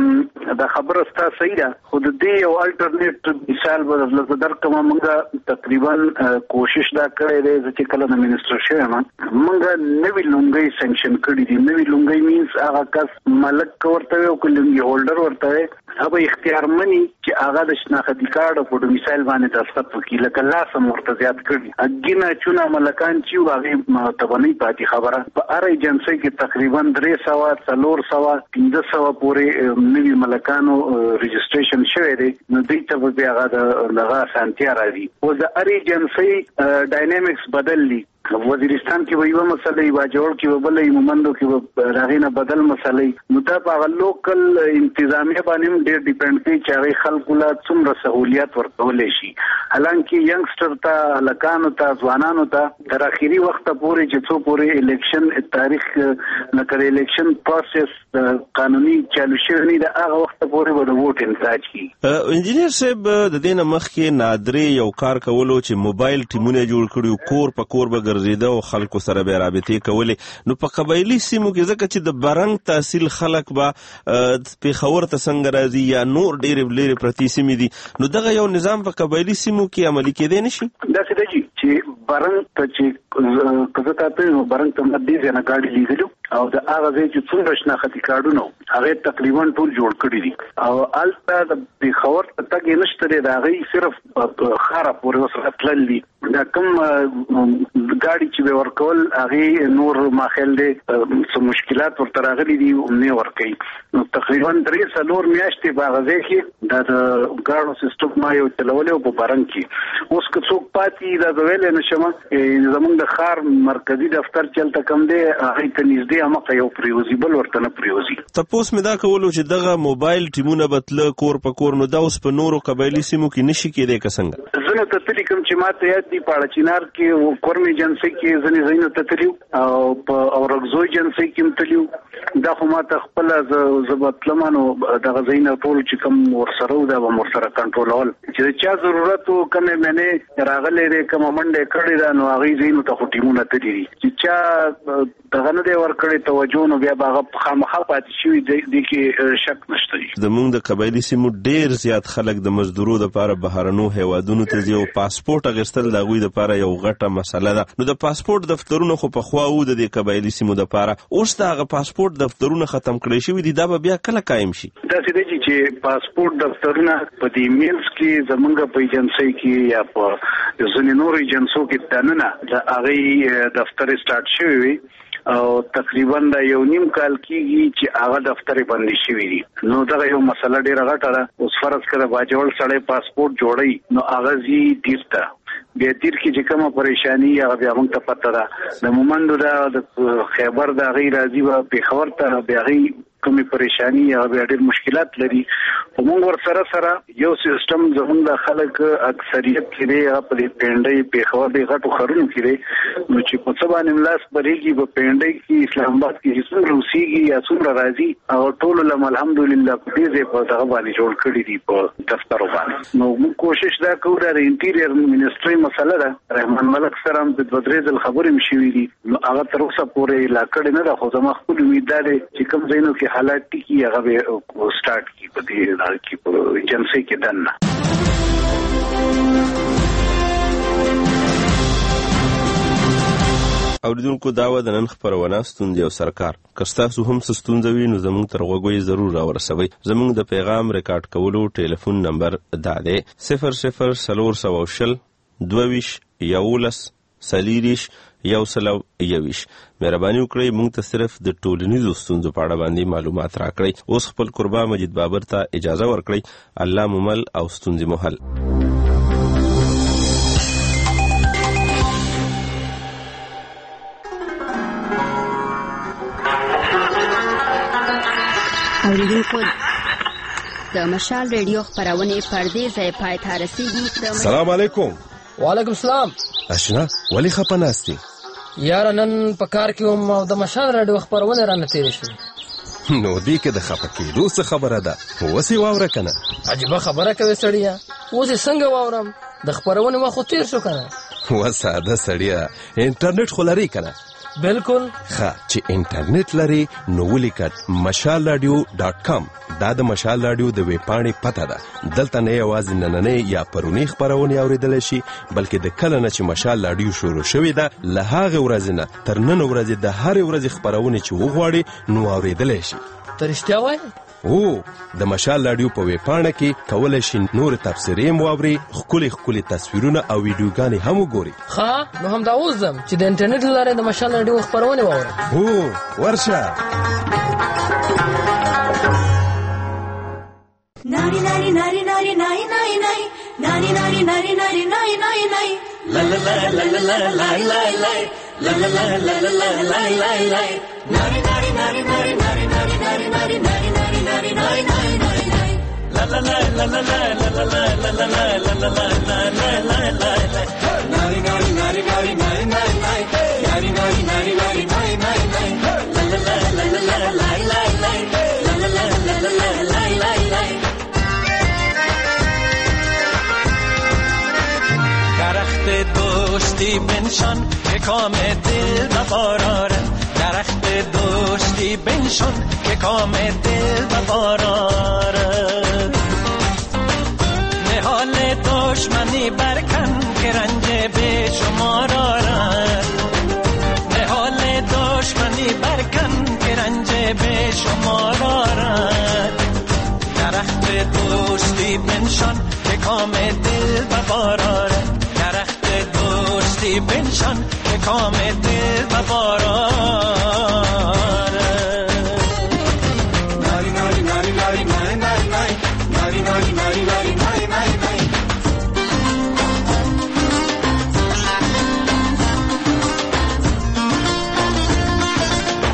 چې دا خبره صحیح ده خو د دې یو الټرنیټ مثال به درکمه موږ تقریبا کوشش دا کړې ده چې کله د منسٹر شوم موږ نوې لونګي سانکشن کړې دي نوې لونګي مینز هغه کس ملک ورته او کلنګي هولډر ورته هغه اختیار مني چې هغه د شناختی کارت په مثال باندې دستخط وکړي لکه لاس مرته زیات کړي اګینا چونه ملکان چې هغه تبني پاتې خبره په ار ایجنسی کې تقریبا 300-400-1500 پورې نوې ملکانو رجسټریشن شوی دی نو دوی ته بیا هغه دغه سانتیا راځي او د ار ایجنسی ډاینامیکس بدللی وزیرستان کې به یو مسله باجوړ کې به بلې مومندو کې به راغینه بدل مسله نو دا په لوکل انتظامیه باندې ډېر ډیپند کوي چې هغه خلکو لا څومره سہولیات ورکول شي حالانکه ینګسټر ته لکانو ته ځوانانو ته تر اخیری وخت پورې چې څو پورې الیکشن تاریخ نکړي الیکشن پروسس قانوني چالو شوی نه دا هغه وخت پورې به ووټ انتخاب کی
انجینر صاحب د دې نه مخکې نادرې یو کار کولو چې موبایل ټیمونه جوړ کړي کور په کور به ګرځیده او خلکو سره به رابطې کولې نو په قبایلی سیمو کې ځکه چې د برنګ تحصیل خلک به پیښور ته څنګه راځي یا نور ډېرې لرې پرتې سیمې دي نو دغه یو نظام په قبایلی سیمو کې عملي کېدی نشي
داسې دی چې برنګ ته چې کزه تاسو برنګ ته مدې نه گاډي لیدلو او د هغه ځای چې څومره شناختی کارډونه هغه تقریبا ټول جوړ کړی دي او البته د پیښور ته تګ نشته دی هغه صرف خاره پورې وسره تللی دا کوم ګاډي چې ورکول هغه نور ماخل دي څه مشکلات ورته راغلي دي نه ورکي نو تقریبا 3 میاشتې باغځه کې د ګاډو سیستم ما یو چلولې په برنګ کې اوس که څوک پاتې دا ویل نشم زمونږ د خار مرکزی دفتر چلته کم دی هغه ته نږدې امه یو پریوزی بل ورته نه پریوزی
تاسو مې دا کولو چې دغه موبایل ټیمونه بتل کور په کور نو دا اوس په نورو قبایلی سیمو کې نشي کېدای څنګه
زنو ته تللی کوم چې ماته یاد دي په اړچینار کې کورم ایجنسی کې ځنې زینو ته تلیو او په اورغزو ایجنسی کې تلیو دا خو ماته خپل زبطلمانو دغه زینو ټول چې کوم ورسره دا ورسره کنټرول چې چا ضرورت کومه معنی راغلي ری کوم منډه کړی دا نو هغه زینو ته ټیمونه تللی چې چا دغه نه دی ورکړی توجه نو بیا هغه خامخا پاتې شوی د کې شک نشته.
زموږ د قبایلی سیمو ډیر زیات خلک د مزدورو لپاره بهرنو هیوادونو ته ځي او پاسپورت اخیستل د غوي لپاره یو غټه مسله ده. نو د پاسپورت دفترونه خو په خوا وو د قبایلی سیمو لپاره اوس دا پاسپورت دفترونه ختم کړي شوی دي دا بیا کله قائم شي؟
دا څه دي چې پاسپورت دفترونه په دې میلز کې زمونږ په ایجنسی کې یا په ځینې نور ایجنسو کې دننه د هغه دفتر سٹارټ شوی او تقریبا دا یو نیم کال کېږي چې هغه دفتر بندي شوی دي. نو دا یو مسله ډیره غټه ده. اوس فرض کړه باجوړ سړی پاسپورت جوړي نو هغه زی دیرته بیا تیر کې چې کومه پریشانی هغه بیا موږ ته پته ده. د مومندو د خیبر د غیر راځي په پیښور ته بیا غي کومې پریشانی یا بیا ډېر مشکلات لري. موږ ور سره یو سیستم زموږ د خلک اکثریت کې دی هغه په پینډۍ پیښور د غټو خرونو کې دی نو چې په څه باندې ملاس پرېږي په پینډۍ کې اسلام آباد کې هیڅ روسيږي یا څومره راځي او ټول لم الحمدلله په دې ځای په دغه باندې جوړ کړی دی په دفتر باندې. نو موږ کوشش دا کوو د انټیریر منیسټري مسله ده رحمان ملک سره د بدرېز خبرې مشوي دي نو هغه تر اوسه پورې لا کړی نه ده خو زما خپل امید ده چې کوم ځایونو کې حالات کی هغه به سٹارټ کی په دې لار کې په ایجنسی کې دنه.
اوریدونکو داوا د نن خبرونه ستوندې او سرکار کستاسو هم ستوندوي نو زموږ تر غوږی ضرور راورسوي. زموږ د پیغام ریکارډ کولو ټلیفون نمبر دا دی 0040 22 11 سلیریش یو سلو یویش. مهرباني وکړئ موږ ته صرف د ټولنیزو ستونزو په اړه باندې معلومات راکړئ. اوس خپل قربا مجید بابر ته اجازه ورکړئ. الله ممل او ستونزې محل.
اوریدونکو د مشال ریډیو خبرونه پردې ځای پای ته رسیدي.
سلام علیکم.
وعلیکم السلام.
اشنا ولی خپناستی
یار نن په کار کې هم او د مشال راډیو خبرونه رانه تیر شو.
نو دی کې د خپکېدو څه خبره ده وسی واوره کنه.
عجیب خبره کوي سړیا اوس څنګه واورم د خبرونه ما خو تیر شو کنه.
وساده سړیا انټرنیټ خلاري کنه.
بالکل
ښه چې انټرنیټ لري نو ولیکټ mashalradio.com دا د مشال رادیو د ویبپاڼې پته ده. دلته نه یوازې نننۍ یا پرونی خبرونه اوریدل شي بلکې د کله نه چې مشال رادیو شروع شوې ده له هغه ورځې نه تر نن ورځې د هر ورځې خبرونه چې وغواړي نو اوریدل شي.
ته رښتیا وایې؟
او د مشال رادیو په ویبپاڼه کې کولای شي نور تفسیرې مواوري ښکلي تصویرونه او ویډیوګانې هم وګوري.
ښه نو هم دا اوس ځم چې د انټرنیټ له لارې د مشال رادیو خبرونه واورم.
هو ورشه.
nari nari nari nari nari nari nari nari nari nari nari nari nari nari la la la la la la la la la la la la la la la la la la nari nari nari nari nari nari nari nari nari nari nari nari nari nari la la la la la la la la la la la la la la la la la la la nari nari nari nari nari nari nari nari nari nari nari nari nari la la la la la la la la la la la la la la la la
درخت دوستی بنشان که کام دل بباراره. درخت دوستی بنشان که کام دل بباراره. نهال دشمنی برکن که رنج به شما دارد. نهال دشمنی برکن که رنج به شما دارد. درخت دوستی بنشان که کام دل بباراره. بنشان که کام دل بباراره. ناری ناری ناری ناری ناری ناری ناری ناری ناری ناری ناری ناری ناری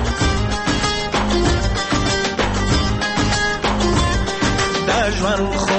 در ژوند